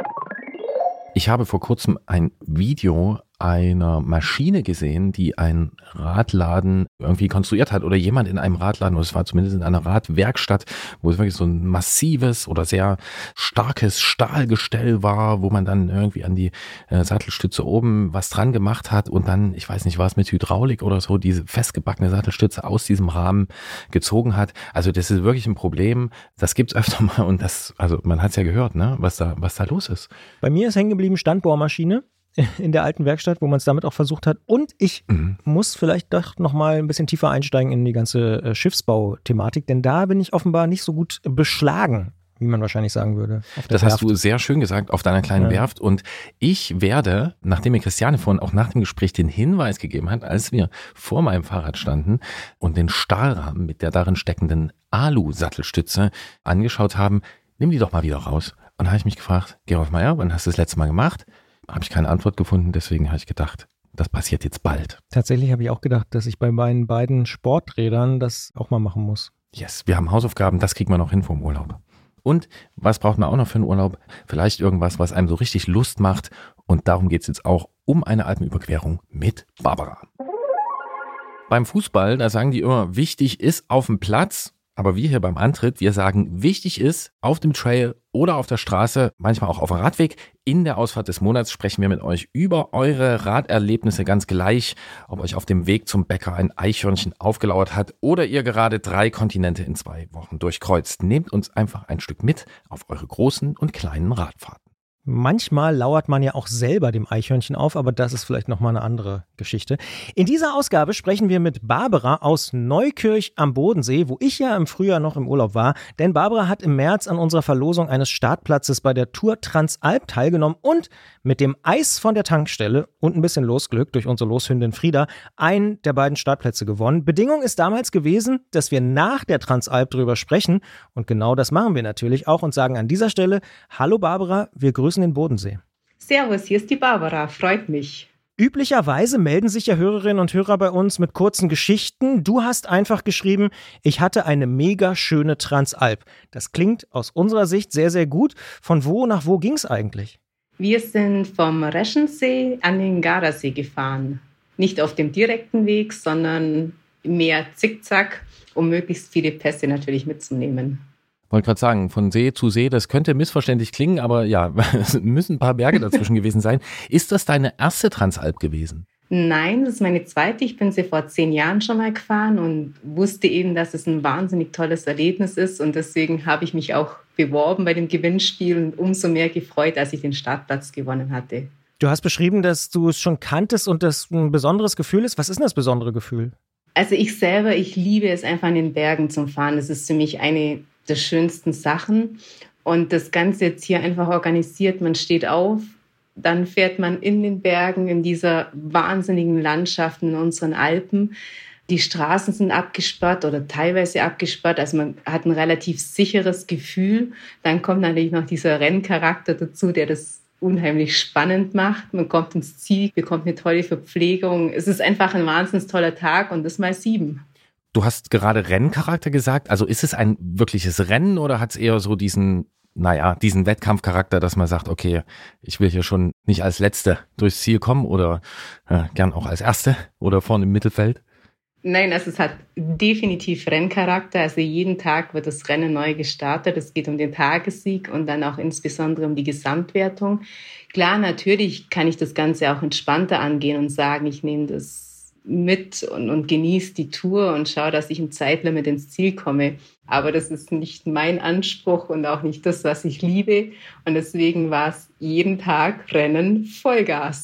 Ich habe vor kurzem ein Video einer Maschine gesehen, die ein Radladen irgendwie konstruiert hat oder jemand in einem Radladen, oder es war zumindest in einer Radwerkstatt, wo es wirklich so ein massives oder sehr starkes Stahlgestell war, wo man dann irgendwie an die äh, Sattelstütze oben was dran gemacht hat und dann, ich weiß nicht, war es mit Hydraulik oder so, diese festgebackene Sattelstütze aus diesem Rahmen gezogen hat. Also das ist wirklich ein Problem, das gibt's öfter mal und das, also man hat's ja gehört, ne, was da, was da los ist. Bei mir ist hängen geblieben Standbohrmaschine in der alten Werkstatt, wo man es damit auch versucht hat. Und ich mhm. muss vielleicht doch noch mal ein bisschen tiefer einsteigen in die ganze äh, Schiffsbau-Thematik, denn da bin ich offenbar nicht so gut beschlagen, wie man wahrscheinlich sagen würde. Das Werft. Hast du sehr schön gesagt auf deiner kleinen ja. Werft. Und ich werde, nachdem mir Christiane vorhin auch nach dem Gespräch den Hinweis gegeben hat, als wir vor meinem Fahrrad standen und den Stahlrahmen mit der darin steckenden Alu-Sattelstütze angeschaut haben, nimm die doch mal wieder raus. Und da habe ich mich gefragt, Gerolf Meyer, wann hast du das letzte Mal gemacht? Habe ich keine Antwort gefunden, deswegen habe ich gedacht, das passiert jetzt bald. Tatsächlich habe ich auch gedacht, dass ich bei meinen beiden Sporträdern das auch mal machen muss. Yes, wir haben Hausaufgaben, das kriegen wir noch hin vom Urlaub. Und was braucht man auch noch für einen Urlaub? Vielleicht irgendwas, was einem so richtig Lust macht. Und darum geht es jetzt auch um eine Alpenüberquerung mit Barbara. Beim Fußball, da sagen die immer, wichtig ist auf dem Platz. Aber wir hier beim Antritt, wir sagen, wichtig ist auf dem Trail oder auf der Straße, manchmal auch auf dem Radweg. In der Ausfahrt des Monats sprechen wir mit euch über eure Raderlebnisse, ganz gleich, ob euch auf dem Weg zum Bäcker ein Eichhörnchen aufgelauert hat oder ihr gerade drei Kontinente in zwei Wochen durchkreuzt. Nehmt uns einfach ein Stück mit auf eure großen und kleinen Radfahrten. Manchmal lauert man ja auch selber dem Eichhörnchen auf, aber das ist vielleicht nochmal eine andere Geschichte. In dieser Ausgabe sprechen wir mit Barbara aus Neukirch am Bodensee, wo ich ja im Frühjahr noch im Urlaub war. Denn Barbara hat im März an unserer Verlosung eines Startplatzes bei der Tour Transalp teilgenommen und mit dem Eis von der Tankstelle und ein bisschen Losglück durch unsere Loshündin Frieda einen der beiden Startplätze gewonnen. Bedingung ist damals gewesen, dass wir nach der Transalp drüber sprechen. Und genau das machen wir natürlich auch und sagen an dieser Stelle: Hallo Barbara, wir grüßen den Bodensee. Servus, hier ist die Barbara, freut mich. Üblicherweise melden sich ja Hörerinnen und Hörer bei uns mit kurzen Geschichten. Du hast einfach geschrieben, ich hatte eine mega schöne Transalp. Das klingt aus unserer Sicht sehr, sehr gut. Von wo nach wo ging es eigentlich? Wir sind vom Reschensee an den Gardasee gefahren. Nicht auf dem direkten Weg, sondern mehr zickzack, um möglichst viele Pässe natürlich mitzunehmen. Wollte gerade sagen, von See zu See, das könnte missverständlich klingen, aber ja, es müssen ein paar Berge dazwischen gewesen sein. Ist das deine erste Transalp gewesen? Nein, das ist meine zweite. Ich bin sie vor zehn Jahren schon mal gefahren und wusste eben, dass es ein wahnsinnig tolles Erlebnis ist. Und deswegen habe ich mich auch beworben bei dem Gewinnspiel und umso mehr gefreut, als ich den Startplatz gewonnen hatte. Du hast beschrieben, dass du es schon kanntest und das ein besonderes Gefühl ist. Was ist denn das besondere Gefühl? Also ich selber, ich liebe es einfach in den Bergen zu fahren. Das ist für mich eine der schönsten Sachen. Und das Ganze jetzt hier einfach organisiert. Man steht auf, dann fährt man in den Bergen, in dieser wahnsinnigen Landschaft in unseren Alpen. Die Straßen sind abgesperrt oder teilweise abgesperrt. Also man hat ein relativ sicheres Gefühl. Dann kommt natürlich noch dieser Renncharakter dazu, der das unheimlich spannend macht. Man kommt ins Ziel, bekommt eine tolle Verpflegung. Es ist einfach ein wahnsinnig toller Tag und das mal sieben. Du hast gerade Renncharakter gesagt. Also ist es ein wirkliches Rennen oder hat es eher so diesen, naja, diesen Wettkampfcharakter, dass man sagt, okay, ich will hier schon nicht als Letzte durchs Ziel kommen oder äh, gern auch als Erste oder vorne im Mittelfeld? Nein, also es hat definitiv Renncharakter. Also jeden Tag wird das Rennen neu gestartet. Es geht um den Tagessieg und dann auch insbesondere um die Gesamtwertung. Klar, natürlich kann ich das Ganze auch entspannter angehen und sagen, ich nehme das mit und, und genieße die Tour und schaue, dass ich im Zeitlimit ins Ziel komme. Aber das ist nicht mein Anspruch und auch nicht das, was ich liebe. Und deswegen war es jeden Tag Rennen Vollgas.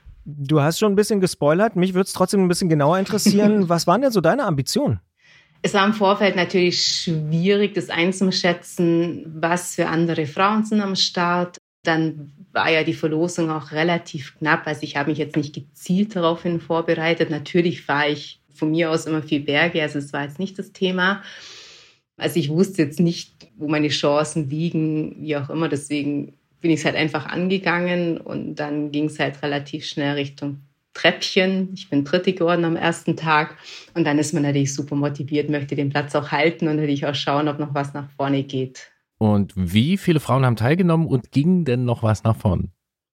Du hast schon ein bisschen gespoilert. Mich würde es trotzdem ein bisschen genauer interessieren. Was waren denn so deine Ambitionen? Es war im Vorfeld natürlich schwierig, das einzuschätzen, was für andere Frauen sind am Start. Dann war ja die Verlosung auch relativ knapp. Also ich habe mich jetzt nicht gezielt daraufhin vorbereitet. Natürlich fahre ich von mir aus immer viel Berge, also es war jetzt nicht das Thema. Also ich wusste jetzt nicht, wo meine Chancen liegen, wie auch immer. Deswegen bin ich es halt einfach angegangen und dann ging es halt relativ schnell Richtung Treppchen. Ich bin Dritte geworden am ersten Tag und dann ist man natürlich super motiviert, möchte den Platz auch halten und natürlich auch schauen, ob noch was nach vorne geht. Und wie viele Frauen haben teilgenommen und ging denn noch was nach vorne?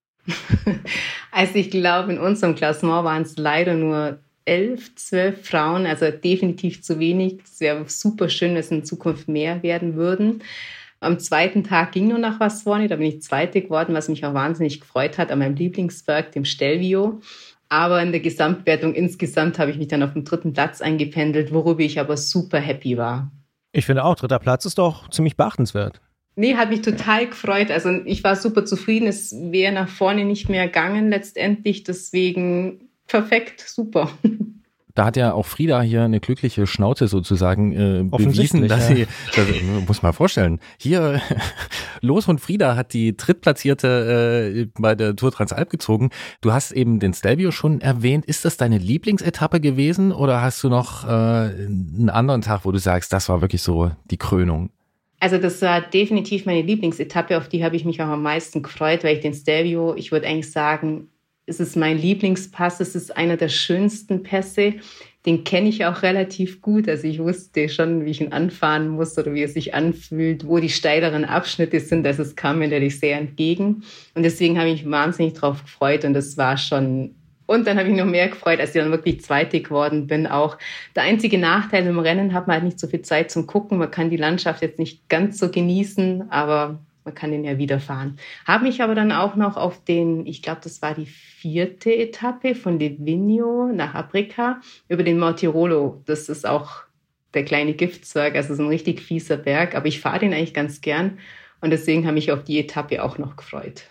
Also ich glaube, in unserem Klassement waren es leider nur elf, zwölf Frauen, also definitiv zu wenig. Es wäre super schön, wenn es in Zukunft mehr werden würden. Am zweiten Tag ging nur noch was vorne, da bin ich Zweite geworden, was mich auch wahnsinnig gefreut hat, an meinem Lieblingsberg, dem Stelvio. Aber in der Gesamtwertung insgesamt habe ich mich dann auf dem dritten Platz eingependelt, worüber ich aber super happy war. Ich finde auch, dritter Platz ist doch ziemlich beachtenswert. Nee, hat mich total gefreut. Also ich war super zufrieden. Es wäre nach vorne nicht mehr gegangen letztendlich. Deswegen perfekt, super. Da hat ja auch Frieda hier eine glückliche Schnauze sozusagen äh, bewiesen, dass ja. sie, das muss man vorstellen, hier Los und Frieda hat die Drittplatzierte äh, bei der Tour Transalp gezogen. Du hast eben den Stelvio schon erwähnt. Ist das deine Lieblingsetappe gewesen oder hast du noch äh, einen anderen Tag, wo du sagst, das war wirklich so die Krönung? Also das war definitiv meine Lieblingsetappe, auf die habe ich mich auch am meisten gefreut, weil ich den Stelvio, ich würde eigentlich sagen, es ist mein Lieblingspass, es ist einer der schönsten Pässe, den kenne ich auch relativ gut, also ich wusste schon, wie ich ihn anfahren muss oder wie er sich anfühlt, wo die steileren Abschnitte sind, also es kam mir natürlich sehr entgegen und deswegen habe ich mich wahnsinnig drauf gefreut und das war schon... Und dann habe ich noch mehr gefreut, als ich dann wirklich Zweite geworden bin. Auch der einzige Nachteil im Rennen hat man halt nicht so viel Zeit zum Gucken. Man kann die Landschaft jetzt nicht ganz so genießen, aber man kann den ja wieder fahren. Habe mich aber dann auch noch auf den, ich glaube, das war die vierte Etappe von Livigno nach Aprica über den Mortirolo. Das ist auch der kleine Giftzwerg, also so ein richtig fieser Berg. Aber ich fahre den eigentlich ganz gern und deswegen habe ich mich auf die Etappe auch noch gefreut.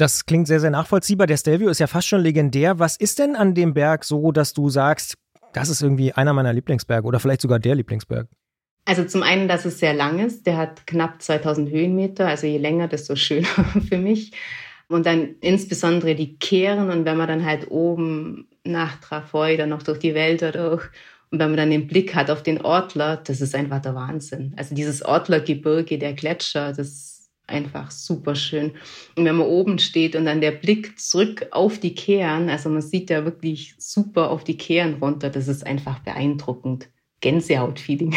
Das klingt sehr, sehr nachvollziehbar. Der Stelvio ist ja fast schon legendär. Was ist denn an dem Berg so, dass du sagst, das ist irgendwie einer meiner Lieblingsberge oder vielleicht sogar der Lieblingsberg? Also zum einen, dass es sehr lang ist. Der hat knapp zweitausend Höhenmeter. Also je länger, desto schöner für mich. Und dann insbesondere die Kehren. Und wenn man dann halt oben nach Trafoi dann noch durch die Wälder durch und wenn man dann den Blick hat auf den Ortler, das ist einfach der Wahnsinn. Also dieses Ortlergebirge, der Gletscher, das ist einfach super schön. Und wenn man oben steht und dann der Blick zurück auf die Kehren, also man sieht ja wirklich super auf die Kehren runter, das ist einfach beeindruckend. Gänsehaut-Feeling.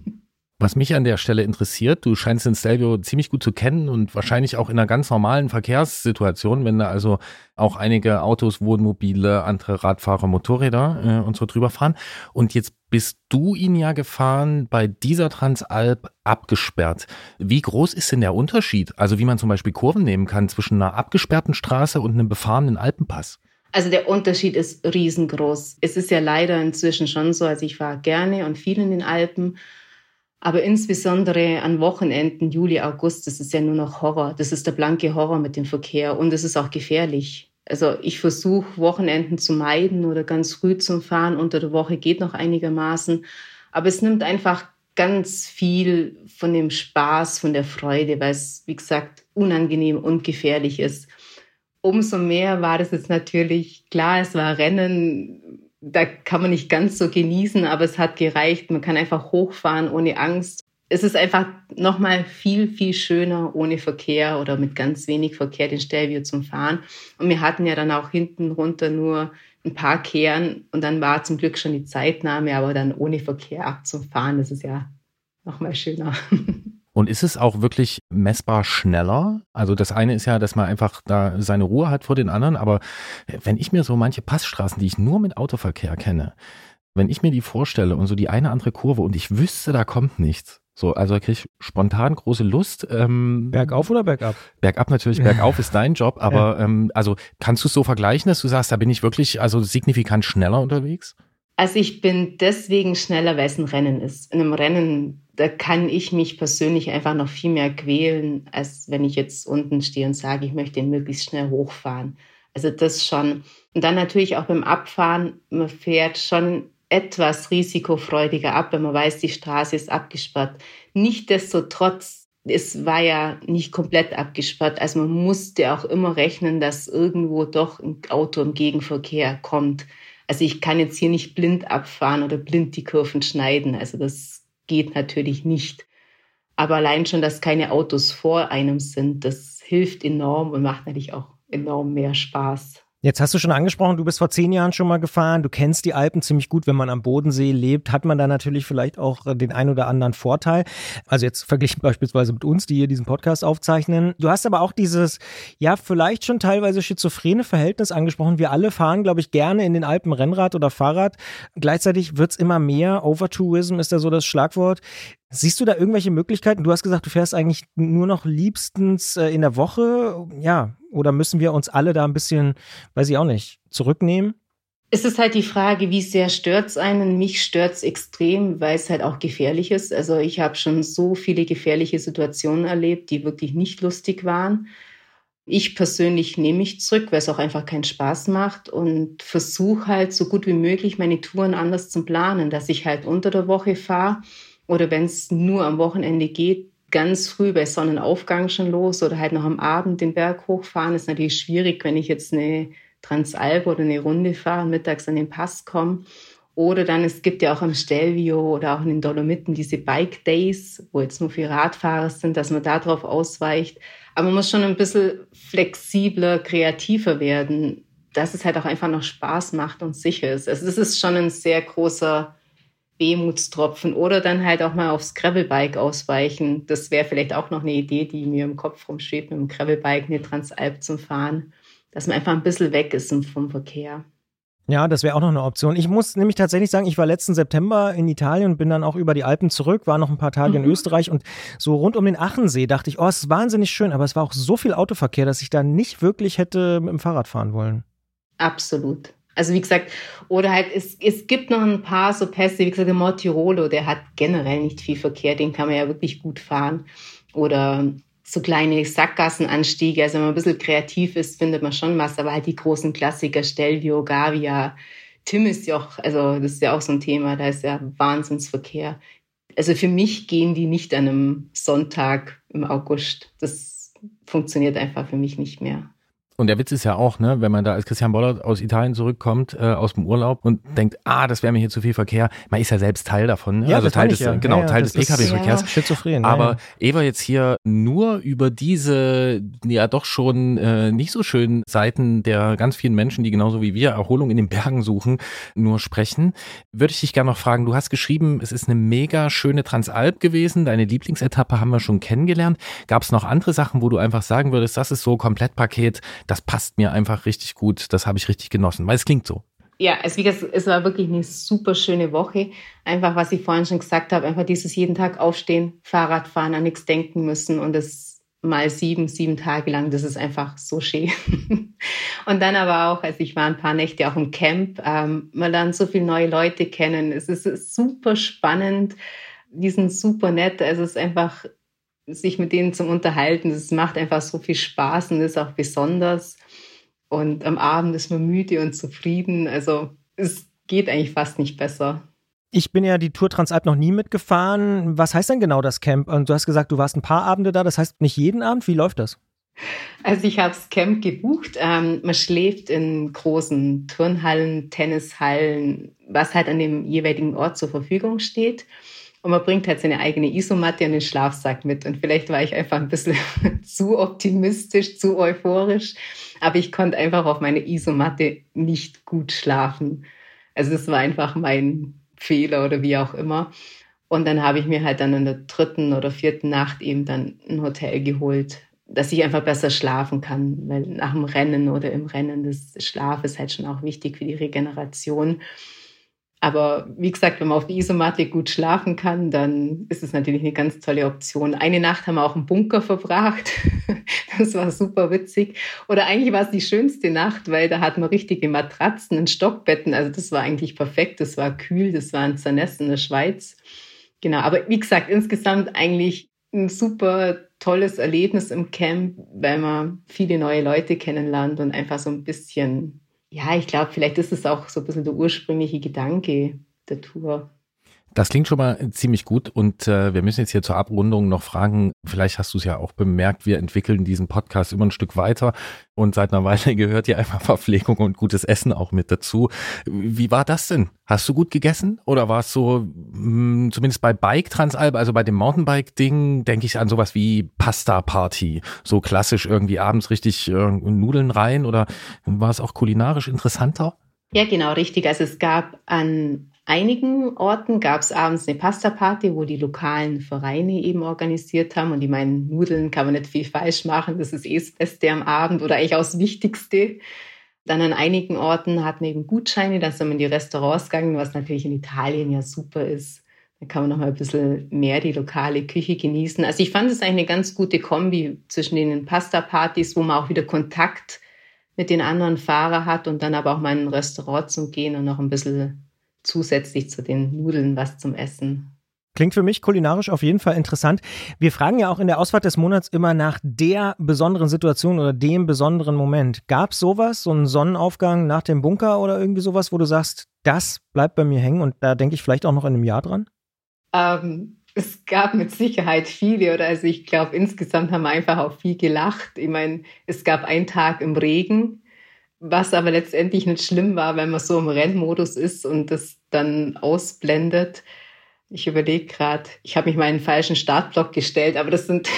Was mich an der Stelle interessiert, du scheinst den Stelvio ziemlich gut zu kennen und wahrscheinlich auch in einer ganz normalen Verkehrssituation, wenn da also auch einige Autos, Wohnmobile, andere Radfahrer, Motorräder äh, und so drüber fahren. Und jetzt bist du ihn ja gefahren bei dieser Transalp abgesperrt. Wie groß ist denn der Unterschied? Also wie man zum Beispiel Kurven nehmen kann zwischen einer abgesperrten Straße und einem befahrenen Alpenpass? Also der Unterschied ist riesengroß. Es ist ja leider inzwischen schon so, also ich fahre gerne und viel in den Alpen, aber insbesondere an Wochenenden, Juli, August, das ist ja nur noch Horror. Das ist der blanke Horror mit dem Verkehr und es ist auch gefährlich. Also ich versuche Wochenenden zu meiden oder ganz früh zu fahren. Unter der Woche geht noch einigermaßen. Aber es nimmt einfach ganz viel von dem Spaß, von der Freude, weil es, wie gesagt, unangenehm und gefährlich ist. Umso mehr war das jetzt natürlich, klar, es war Rennen, da kann man nicht ganz so genießen, aber es hat gereicht. Man kann einfach hochfahren ohne Angst. Es ist einfach nochmal viel, viel schöner ohne Verkehr oder mit ganz wenig Verkehr den Stelvio zum Fahren. Und wir hatten ja dann auch hinten runter nur ein paar Kehren und dann war zum Glück schon die Zeitnahme, aber dann ohne Verkehr abzufahren, das ist ja nochmal schöner. Und ist es auch wirklich messbar schneller? Also das eine ist ja, dass man einfach da seine Ruhe hat vor den anderen, aber wenn ich mir so manche Passstraßen, die ich nur mit Autoverkehr kenne, wenn ich mir die vorstelle und so die eine andere Kurve und ich wüsste, da kommt nichts, so, also da kriege ich spontan große Lust. Ähm, Bergauf oder bergab? Bergab natürlich, bergauf ist dein Job, aber ja. ähm, also kannst du es so vergleichen, dass du sagst, da bin ich wirklich also signifikant schneller unterwegs? Also ich bin deswegen schneller, weil es ein Rennen ist. In einem Rennen, da kann ich mich persönlich einfach noch viel mehr quälen, als wenn ich jetzt unten stehe und sage, ich möchte möglichst schnell hochfahren. Also das schon. Und dann natürlich auch beim Abfahren, man fährt schon etwas risikofreudiger ab, wenn man weiß, die Straße ist abgesperrt. Nichtsdestotrotz, es war ja nicht komplett abgesperrt. Also man musste auch immer rechnen, dass irgendwo doch ein Auto im Gegenverkehr kommt. Also ich kann jetzt hier nicht blind abfahren oder blind die Kurven schneiden. Also das geht natürlich nicht. Aber allein schon, dass keine Autos vor einem sind, das hilft enorm und macht natürlich auch enorm mehr Spaß. Jetzt hast du schon angesprochen, du bist vor zehn Jahren schon mal gefahren, du kennst die Alpen ziemlich gut, wenn man am Bodensee lebt, hat man da natürlich vielleicht auch den ein oder anderen Vorteil. Also jetzt verglichen beispielsweise mit uns, die hier diesen Podcast aufzeichnen. Du hast aber auch dieses, ja, vielleicht schon teilweise schizophrene Verhältnis angesprochen. Wir alle fahren, glaube ich, gerne in den Alpen Rennrad oder Fahrrad. Gleichzeitig wird's immer mehr. Overtourism ist da so das Schlagwort. Siehst du da irgendwelche Möglichkeiten? Du hast gesagt, du fährst eigentlich nur noch liebstens in der Woche. Ja, oder müssen wir uns alle da ein bisschen, weiß ich auch nicht, zurücknehmen? Es ist halt die Frage, wie sehr stört es einen? Mich stört es extrem, weil es halt auch gefährlich ist. Also ich habe schon so viele gefährliche Situationen erlebt, die wirklich nicht lustig waren. Ich persönlich nehme mich zurück, weil es auch einfach keinen Spaß macht und versuche halt so gut wie möglich meine Touren anders zu planen, dass ich halt unter der Woche fahre oder wenn es nur am Wochenende geht, ganz früh bei Sonnenaufgang schon los oder halt noch am Abend den Berg hochfahren. Ist natürlich schwierig, wenn ich jetzt eine Transalp oder eine Runde fahre und mittags an den Pass komme. Oder dann, es gibt ja auch am Stelvio oder auch in den Dolomiten diese Bike Days, wo jetzt nur für Radfahrer sind, dass man da drauf ausweicht. Aber man muss schon ein bisschen flexibler, kreativer werden, dass es halt auch einfach noch Spaß macht und sicher ist. Also das ist schon ein sehr großer Wehmutstropfen. Oder dann halt auch mal aufs Gravelbike ausweichen. Das wäre vielleicht auch noch eine Idee, die mir im Kopf rumschwebt, mit dem Gravelbike eine Transalp zu fahren. Dass man einfach ein bisschen weg ist vom Verkehr. Ja, das wäre auch noch eine Option. Ich muss nämlich tatsächlich sagen, ich war letzten September in Italien und bin dann auch über die Alpen zurück, war noch ein paar Tage mhm. in Österreich und so rund um den Achensee dachte ich, oh, es ist wahnsinnig schön, aber es war auch so viel Autoverkehr, dass ich da nicht wirklich hätte mit dem Fahrrad fahren wollen. Absolut. Also wie gesagt, oder halt, es, es gibt noch ein paar so Pässe, wie gesagt, der Mortirolo, der hat generell nicht viel Verkehr, den kann man ja wirklich gut fahren. Oder so kleine Sackgassenanstiege. Also wenn man ein bisschen kreativ ist, findet man schon was. Aber halt die großen Klassiker, Stelvio, Gavia, Timmisjoch, also das ist ja auch so ein Thema, da ist ja Wahnsinnsverkehr. Also für mich gehen die nicht an einem Sonntag im August. Das funktioniert einfach für mich nicht mehr. Und der Witz ist ja auch, ne, wenn man da als Christian Bollert aus Italien zurückkommt, äh, aus dem Urlaub und denkt, ah, das wäre mir hier zu viel Verkehr. Man ist ja selbst Teil davon, ne? Ja, also das Teil meine des, ich ja. genau, Ja, ja, Teil das des P K W-Verkehrs. Ja, schizophren. Aber Ja, ja. Eva jetzt hier nur über diese, ja doch schon äh, nicht so schönen Seiten der ganz vielen Menschen, die genauso wie wir Erholung in den Bergen suchen, nur sprechen, würde ich dich gerne noch fragen, du hast geschrieben, es ist eine mega schöne Transalp gewesen, deine Lieblingsetappe haben wir schon kennengelernt. Gab es noch andere Sachen, wo du einfach sagen würdest, das ist so Komplettpaket, das passt mir einfach einfach richtig gut, das habe ich richtig genossen, weil es klingt so. Ja, es, wie gesagt, es war wirklich eine super schöne Woche. Einfach, was ich vorhin schon gesagt habe, einfach dieses jeden Tag aufstehen, Fahrrad fahren, an nichts denken müssen und das mal sieben, sieben Tage lang, das ist einfach so schön. Und dann aber auch, also ich war ein paar Nächte auch im Camp, ähm, man lernt so viele neue Leute kennen, es ist, es ist super spannend, die sind super nett, also es ist einfach, sich mit denen zum Unterhalten, es macht einfach so viel Spaß und ist auch besonders. Und am Abend ist man müde und zufrieden. Also es geht eigentlich fast nicht besser. Ich bin ja die Tour Transalp noch nie mitgefahren. Was heißt denn genau das Camp? Und du hast gesagt, du warst ein paar Abende da. Das heißt nicht jeden Abend? Wie läuft das? Also ich habe das Camp gebucht. Ähm, man schläft in großen Turnhallen, Tennishallen, was halt an dem jeweiligen Ort zur Verfügung steht. Und man bringt halt seine eigene Isomatte und den Schlafsack mit. Und vielleicht war ich einfach ein bisschen zu optimistisch, zu euphorisch. Aber ich konnte einfach auf meiner Isomatte nicht gut schlafen. Also das war einfach mein Fehler oder wie auch immer. Und dann habe ich mir halt dann in der dritten oder vierten Nacht eben dann ein Hotel geholt, dass ich einfach besser schlafen kann. Weil nach dem Rennen oder im Rennen, das Schlaf ist halt schon auch wichtig für die Regeneration. Aber wie gesagt, wenn man auf die Isomatte gut schlafen kann, dann ist es natürlich eine ganz tolle Option. Eine Nacht haben wir auch im Bunker verbracht. Das war super witzig. Oder eigentlich war es die schönste Nacht, weil da hatten wir richtige Matratzen und Stockbetten. Also das war eigentlich perfekt. Das war kühl. Das war in Zernez in der Schweiz. Genau. Aber wie gesagt, insgesamt eigentlich ein super tolles Erlebnis im Camp, weil man viele neue Leute kennenlernt und einfach so ein bisschen... Ja, ich glaube, vielleicht ist es auch so ein bisschen der ursprüngliche Gedanke der Tour. Das klingt schon mal ziemlich gut und äh, wir müssen jetzt hier zur Abrundung noch fragen, vielleicht hast du es ja auch bemerkt, wir entwickeln diesen Podcast immer ein Stück weiter und seit einer Weile gehört ja einfach Verpflegung und gutes Essen auch mit dazu. Wie war das denn? Hast du gut gegessen oder war es so, mh, zumindest bei Bike Transalp, also bei dem Mountainbike-Ding, denke ich an sowas wie Pasta-Party, so klassisch irgendwie abends richtig äh, Nudeln rein oder war es auch kulinarisch interessanter? Ja, genau, richtig. Also es gab an einigen Orten gab es abends eine Pasta-Party, wo die lokalen Vereine eben organisiert haben. Und ich meine, Nudeln kann man nicht viel falsch machen. Das ist eh das Beste am Abend oder eigentlich auch das Wichtigste. Dann an einigen Orten hatten wir eben Gutscheine, dann sind wir in die Restaurants gegangen, was natürlich in Italien ja super ist. Da kann man noch mal ein bisschen mehr die lokale Küche genießen. Also ich fand es eigentlich eine ganz gute Kombi zwischen den Pasta-Partys, wo man auch wieder Kontakt mit den anderen Fahrern hat und dann aber auch mal in ein Restaurant zum Gehen und noch ein bisschen zusätzlich zu den Nudeln was zum Essen. Klingt für mich kulinarisch auf jeden Fall interessant. Wir fragen ja auch in der Ausfahrt des Monats immer nach der besonderen Situation oder dem besonderen Moment. Gab es sowas, so einen Sonnenaufgang nach dem Bunker oder irgendwie sowas, wo du sagst, das bleibt bei mir hängen und da denke ich vielleicht auch noch in einem Jahr dran? Ähm, es gab mit Sicherheit viele, oder also ich glaube, insgesamt haben wir einfach auch viel gelacht. Ich meine, es gab einen Tag im Regen, was aber letztendlich nicht schlimm war, weil man so im Rennmodus ist und das dann ausblendet. Ich überlege gerade, ich habe mich mal in den falschen Startblock gestellt, aber das sind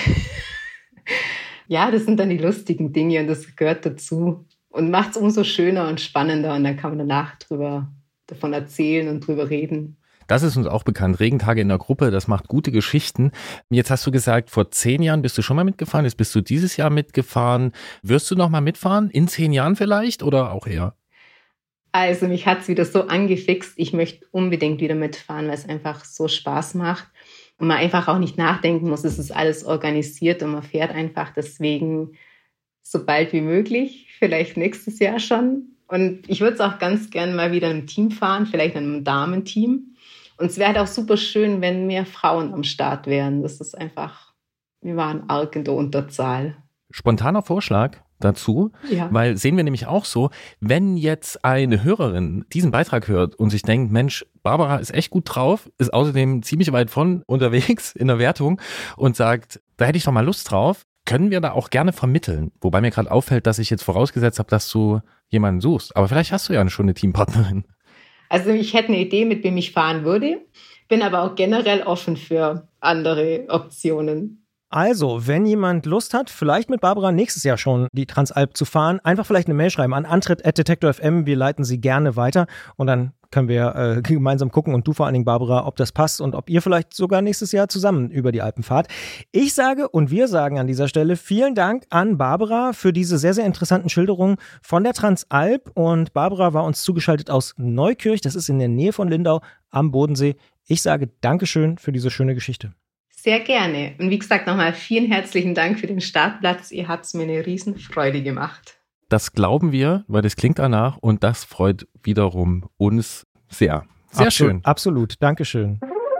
ja, das sind dann die lustigen Dinge und das gehört dazu und macht es umso schöner und spannender und dann kann man danach drüber davon erzählen und drüber reden. Das ist uns auch bekannt. Regentage in der Gruppe, das macht gute Geschichten. Jetzt hast du gesagt, vor zehn Jahren bist du schon mal mitgefahren, jetzt bist du dieses Jahr mitgefahren. Wirst du noch mal mitfahren? In zehn Jahren vielleicht oder auch eher? Also mich hat es wieder so angefixt. Ich möchte unbedingt wieder mitfahren, weil es einfach so Spaß macht. Und man einfach auch nicht nachdenken muss, es ist alles organisiert und man fährt einfach deswegen so bald wie möglich, vielleicht nächstes Jahr schon. Und ich würde es auch ganz gern mal wieder im Team fahren, vielleicht in einem Damenteam. Und es wäre halt auch super schön, wenn mehr Frauen am Start wären. Das ist einfach, wir waren arg in der Unterzahl. Spontaner Vorschlag dazu, Ja. weil sehen wir nämlich auch so, wenn jetzt eine Hörerin diesen Beitrag hört und sich denkt, Mensch, Barbara ist echt gut drauf, ist außerdem ziemlich weit von unterwegs in der Wertung und sagt, da hätte ich doch mal Lust drauf, können wir da auch gerne vermitteln. Wobei mir gerade auffällt, dass ich jetzt vorausgesetzt habe, dass du jemanden suchst. Aber vielleicht hast du ja schon eine Teampartnerin. Also ich hätte eine Idee, mit wem ich fahren würde, bin aber auch generell offen für andere Optionen. Also, wenn jemand Lust hat, vielleicht mit Barbara nächstes Jahr schon die Transalp zu fahren, einfach vielleicht eine Mail schreiben an antritt at detektor punkt f m. Wir leiten sie gerne weiter und dann können wir äh, gemeinsam gucken und du vor allen Dingen, Barbara, ob das passt und ob ihr vielleicht sogar nächstes Jahr zusammen über die Alpen fahrt. Ich sage und wir sagen an dieser Stelle vielen Dank an Barbara für diese sehr, sehr interessanten Schilderungen von der Transalp. Und Barbara war uns zugeschaltet aus Neukirch, das ist in der Nähe von Lindau am Bodensee. Ich sage Dankeschön für diese schöne Geschichte. Sehr gerne. Und wie gesagt, nochmal vielen herzlichen Dank für den Startplatz. Ihr habt es mir eine Riesenfreude gemacht. Das glauben wir, weil das klingt danach und das freut wiederum uns sehr. Sehr Absolut, schön. Absolut, Dankeschön.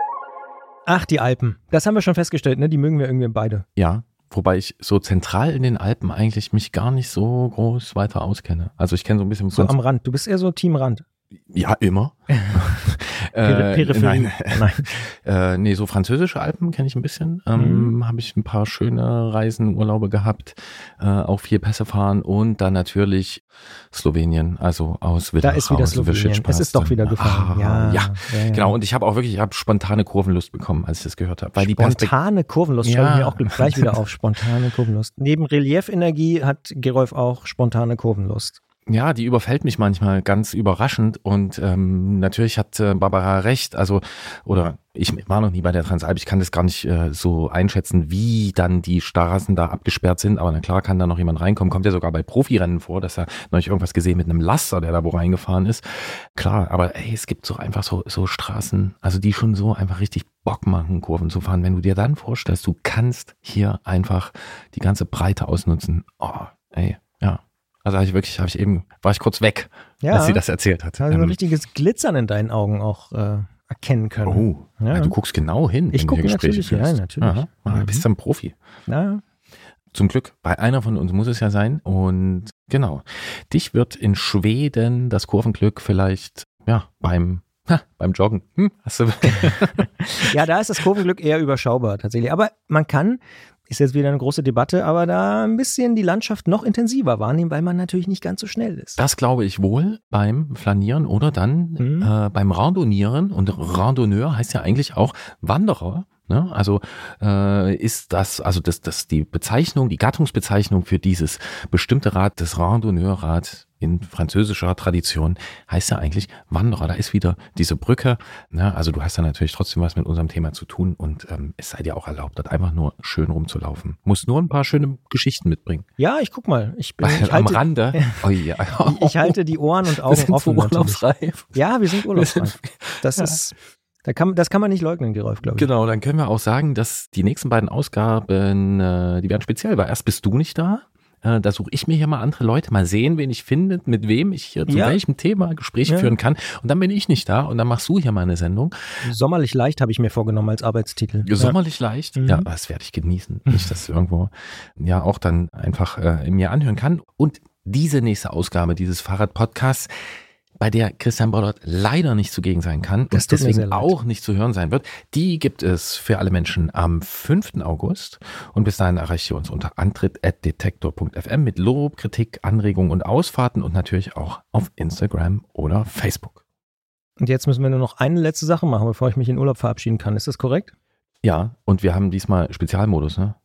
Ach, die Alpen. Das haben wir schon festgestellt, ne? Die mögen wir irgendwie beide. Ja, wobei ich so zentral in den Alpen eigentlich mich gar nicht so groß weiter auskenne. Also ich kenne so ein bisschen... So am Rand. Du bist eher so Team Rand. Ja, immer. Peri- Peripherie. Nein, Nein. äh, nee, so französische Alpen kenne ich ein bisschen. Ähm, mhm. Habe ich ein paar schöne Reisen, Urlaube gehabt, äh, auch viel Pässe fahren und dann natürlich Slowenien, also aus Wittenhausen. Da ist wieder Slowenien. Es ist doch wieder gefahren. Ah, ja, ja. Ja, ja, genau. Und ich habe auch wirklich, ich habe spontane Kurvenlust bekommen, als ich das gehört habe. Weil spontane die Kurvenlust, ja. schreibe ich mir auch gleich wieder auf. Spontane Kurvenlust. Neben Reliefernergie hat Gerolf auch spontane Kurvenlust. Ja, die überfällt mich manchmal ganz überraschend und ähm, natürlich hat äh, Barbara recht, also oder ich war noch nie bei der Transalp, ich kann das gar nicht äh, so einschätzen, wie dann die Straßen da abgesperrt sind, aber na klar kann da noch jemand reinkommen, kommt ja sogar bei Profirennen vor, dass er neulich irgendwas gesehen mit einem Laster, der da wo reingefahren ist, klar, aber ey, es gibt so einfach so, so Straßen, also die schon so einfach richtig Bock machen, Kurven zu fahren, wenn du dir dann vorstellst, du kannst hier einfach die ganze Breite ausnutzen, oh, ey, ja. Also habe ich wirklich, habe ich eben, war ich kurz weg, ja, als sie das erzählt hat. Also ein ähm, richtiges Glitzern in deinen Augen auch äh, erkennen können. Oh, ja. Ja, du guckst genau hin, ich wenn gucke du hier Gespräche natürlich, führst. ja, natürlich. Aha, mhm. Bist du ein Profi. Ja. Zum Glück, bei einer von uns muss es ja sein. Und genau, dich wird in Schweden das Kurvenglück vielleicht, ja, beim Ha, beim Joggen. Hm, hast du ja, da ist das Kurvenglück eher überschaubar tatsächlich. Aber man kann, ist jetzt wieder eine große Debatte, aber da ein bisschen die Landschaft noch intensiver wahrnehmen, weil man natürlich nicht ganz so schnell ist. Das glaube ich wohl beim Flanieren oder dann mhm. äh, beim Randonieren. Und Randonneur heißt ja eigentlich auch Wanderer. Ne? Also äh, ist das, also das, das die Bezeichnung, die Gattungsbezeichnung für dieses bestimmte Rad, das Randonneurrad in französischer Tradition, heißt ja eigentlich Wanderer. Da ist wieder diese Brücke. Ne? Also du hast da natürlich trotzdem was mit unserem Thema zu tun und ähm, es sei dir auch erlaubt, dort einfach nur schön rumzulaufen. Muss nur ein paar schöne Geschichten mitbringen. Ja, ich guck mal. Ich bin ich am halte, Rande. Oh, ja. ich, ich halte die Ohren und Augen offen. So urlaubsreif. Ja, wir sind urlaubsreif. Das ja. ist Da kann, das kann man nicht leugnen, Gerolf, glaube ich. Genau, dann können wir auch sagen, dass die nächsten beiden Ausgaben, äh, die werden speziell, weil erst bist du nicht da. Äh, da suche ich mir hier mal andere Leute, mal sehen, wen ich finde, mit wem ich hier zu ja. welchem Thema Gespräche ja. führen kann. Und dann bin ich nicht da und dann machst du hier mal eine Sendung. Sommerlich leicht habe ich mir vorgenommen als Arbeitstitel. Sommerlich ja. leicht? Mhm. Ja, das werde ich genießen. Nicht, dass irgendwo ja auch dann einfach äh, mir anhören kann. Und diese nächste Ausgabe dieses Fahrrad-Podcasts, bei der Christian Bollert leider nicht zugegen sein kann das und deswegen auch nicht zu hören sein wird, die gibt es für alle Menschen am fünften August. Und bis dahin erreicht ihr uns unter antritt at detektor punkt f m mit Lob, Kritik, Anregungen und Ausfahrten und natürlich auch auf Instagram oder Facebook. Und jetzt müssen wir nur noch eine letzte Sache machen, bevor ich mich in Urlaub verabschieden kann. Ist das korrekt? Ja, und wir haben diesmal Spezialmodus, ne?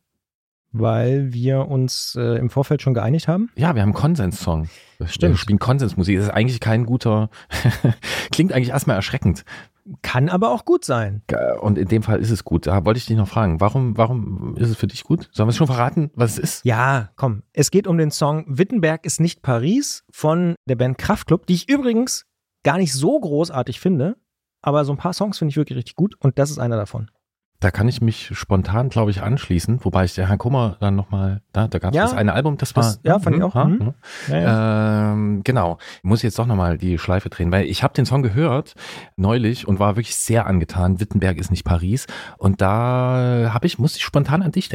Weil wir uns äh, im Vorfeld schon geeinigt haben? Ja, wir haben einen Konsens-Song. Stimmt. Wir spielen Konsensmusik. Das ist eigentlich kein guter, klingt eigentlich erstmal erschreckend. Kann aber auch gut sein. Und in dem Fall ist es gut. Da wollte ich dich noch fragen, warum, warum ist es für dich gut? Sollen wir es schon verraten, was es ist? Ja, komm. Es geht um den Song Wittenberg ist nicht Paris von der Band Kraftklub, die ich übrigens gar nicht so großartig finde, aber so ein paar Songs finde ich wirklich richtig gut und das ist einer davon. Da kann ich mich spontan, glaube ich, anschließen, wobei ich der Herrn Kummer dann nochmal, da, da gab es ja, das eine Album, das war... Das, ja, fand ich auch. Ha, mhm. ja, ja. Ähm, genau, ich muss jetzt doch nochmal die Schleife drehen, weil ich habe den Song gehört neulich und war wirklich sehr angetan. Wittenberg ist nicht Paris und da habe ich, musste ich spontan an dich denken.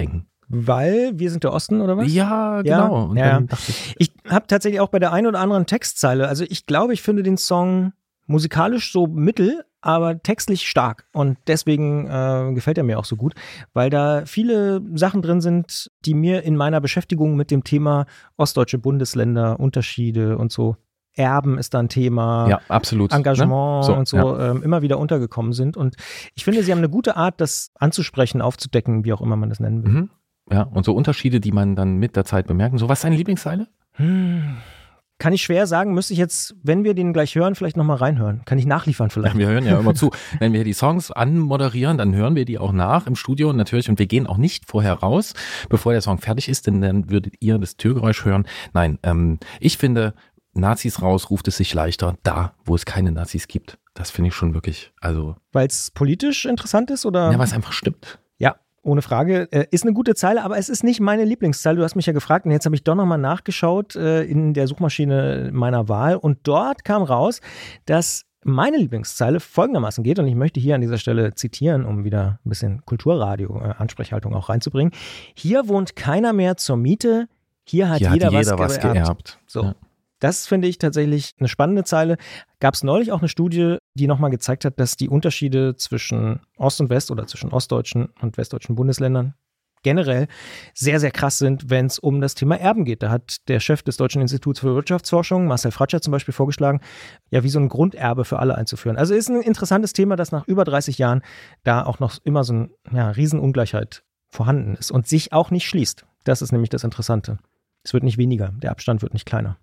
Weil wir sind der Osten, oder was? Ja, genau. Ja, und ja. dann dachte ich, Ich habe tatsächlich auch bei der einen oder anderen Textzeile, also ich glaube, ich finde den Song musikalisch so mittel, aber textlich stark. Und deswegen äh, gefällt er mir auch so gut, weil da viele Sachen drin sind, die mir in meiner Beschäftigung mit dem Thema ostdeutsche Bundesländer, Unterschiede und so, Erben ist da ein Thema, ja, absolut. Engagement ne? so, und so ja. ähm, immer wieder untergekommen sind. Und ich finde, sie haben eine gute Art, das anzusprechen, aufzudecken, wie auch immer man das nennen will. Mhm. Ja, und so Unterschiede, die man dann mit der Zeit bemerken. So, was ist deine Lieblingszeile? Hm. Kann ich schwer sagen, müsste ich jetzt, wenn wir den gleich hören, vielleicht nochmal reinhören. Kann ich nachliefern vielleicht? Ja, wir hören ja immer zu. Wenn wir die Songs anmoderieren, dann hören wir die auch nach im Studio natürlich und wir gehen auch nicht vorher raus, bevor der Song fertig ist, denn dann würdet ihr das Türgeräusch hören. Nein, ähm, ich finde, Nazis raus ruft es sich leichter da, wo es keine Nazis gibt. Das finde ich schon wirklich, also. Weil es politisch interessant ist, oder? Ja, weil es einfach stimmt. Ja. Ohne Frage. Äh, ist eine gute Zeile, aber es ist nicht meine Lieblingszeile. Du hast mich ja gefragt und jetzt habe ich doch nochmal nachgeschaut äh, in der Suchmaschine meiner Wahl und dort kam raus, dass meine Lieblingszeile folgendermaßen geht und ich möchte hier an dieser Stelle zitieren, um wieder ein bisschen Kulturradio-Ansprechhaltung auch reinzubringen. Hier wohnt keiner mehr zur Miete, hier hat, hier jeder, hat jeder was, was geerbt. geerbt. So. Ja. Das finde ich tatsächlich eine spannende Zeile. Gab es neulich auch eine Studie, die nochmal gezeigt hat, dass die Unterschiede zwischen Ost und West oder zwischen ostdeutschen und westdeutschen Bundesländern generell sehr, sehr krass sind, wenn es um das Thema Erben geht. Da hat der Chef des Deutschen Instituts für Wirtschaftsforschung, Marcel Fratscher zum Beispiel, vorgeschlagen, ja, wie so ein Grunderbe für alle einzuführen. Also ist ein interessantes Thema, dass nach über dreißig Jahren da auch noch immer so eine ja, Riesenungleichheit vorhanden ist und sich auch nicht schließt. Das ist nämlich das Interessante. Es wird nicht weniger, der Abstand wird nicht kleiner.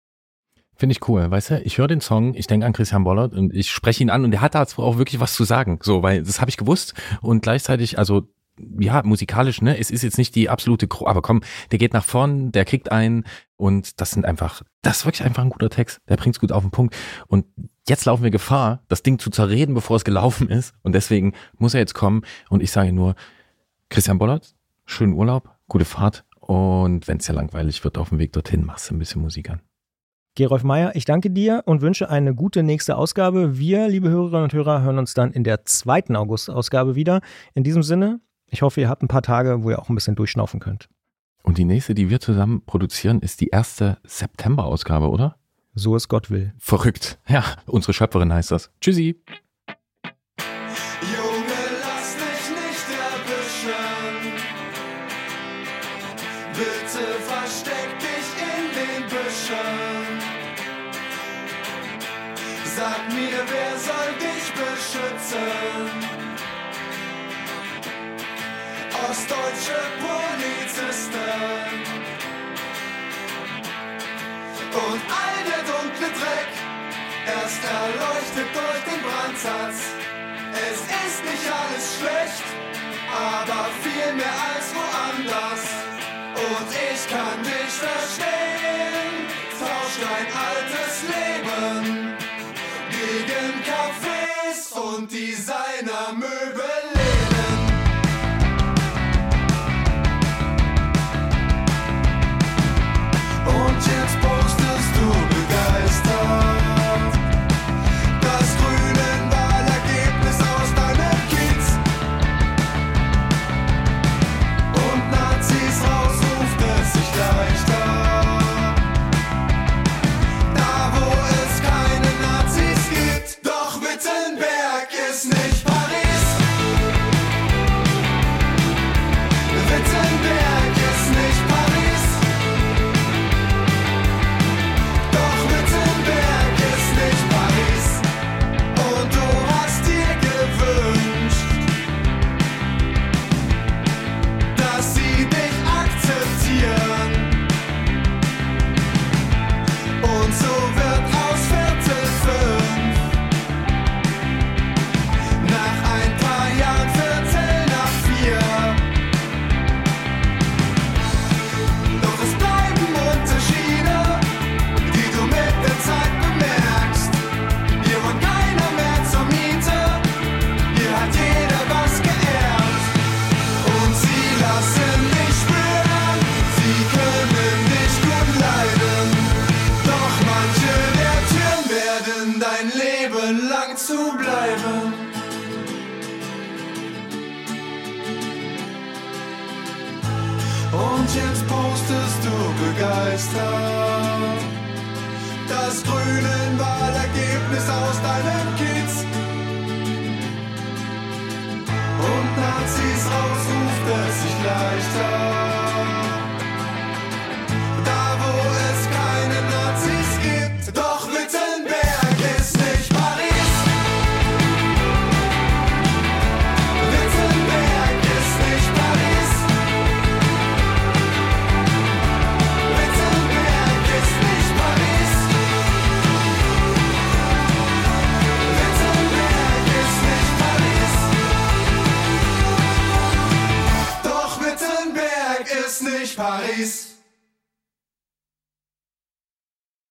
Finde ich cool, weißt du, ich höre den Song, ich denke an Christian Bollert und ich spreche ihn an und der hat dazu auch wirklich was zu sagen, so, weil das habe ich gewusst und gleichzeitig, also ja, musikalisch, ne, es ist jetzt nicht die absolute, Gro- aber komm, der geht nach vorn, der kriegt einen und das sind einfach, das ist wirklich einfach ein guter Text, der bringt's gut auf den Punkt und jetzt laufen wir Gefahr, das Ding zu zerreden, bevor es gelaufen ist und deswegen muss er jetzt kommen und ich sage nur, Christian Bollert, schönen Urlaub, gute Fahrt und wenn es ja langweilig wird auf dem Weg dorthin, machst du ein bisschen Musik an. Gerolf Meyer, ich danke dir und wünsche eine gute nächste Ausgabe. Wir, liebe Hörerinnen und Hörer, hören uns dann in der zweiten August-Ausgabe wieder. In diesem Sinne, ich hoffe, ihr habt ein paar Tage, wo ihr auch ein bisschen durchschnaufen könnt. Und die nächste, die wir zusammen produzieren, ist die erste September-Ausgabe, oder? So es Gott will. Verrückt. Ja, unsere Schöpferin heißt das. Tschüssi. Junge, lass dich nicht erwischen. Bitte versteck dich in den Büschen. Sag mir, wer soll dich beschützen? Ostdeutsche Polizisten. Und all der dunkle Dreck, erst erleuchtet durch den Brandsatz. Es ist nicht alles schlecht, aber viel mehr als woanders. Und ich kann dich verstehen, tausch dein altes Leben gegen Cafés und Designermöbel. Und jetzt postest du begeistert das grüne Wahlergebnis aus deinem Kiez. Und Nazis raus ruft es sich leichter. Da wo es keine Nazis gibt. Doch Wittenberg ist nicht Paris. Und jetzt postest du begeistert das grüne Wahlergebnis aus deinem Kiez. Und Nazis raus ruft es sich leichter. Da wo es keine Nazis gibt. Doch Wittenberg ist nicht Paris. Wittenberg ist nicht Paris. Wittenberg ist nicht Paris. Wittenberg ist nicht Paris. Doch Wittenberg ist nicht Paris.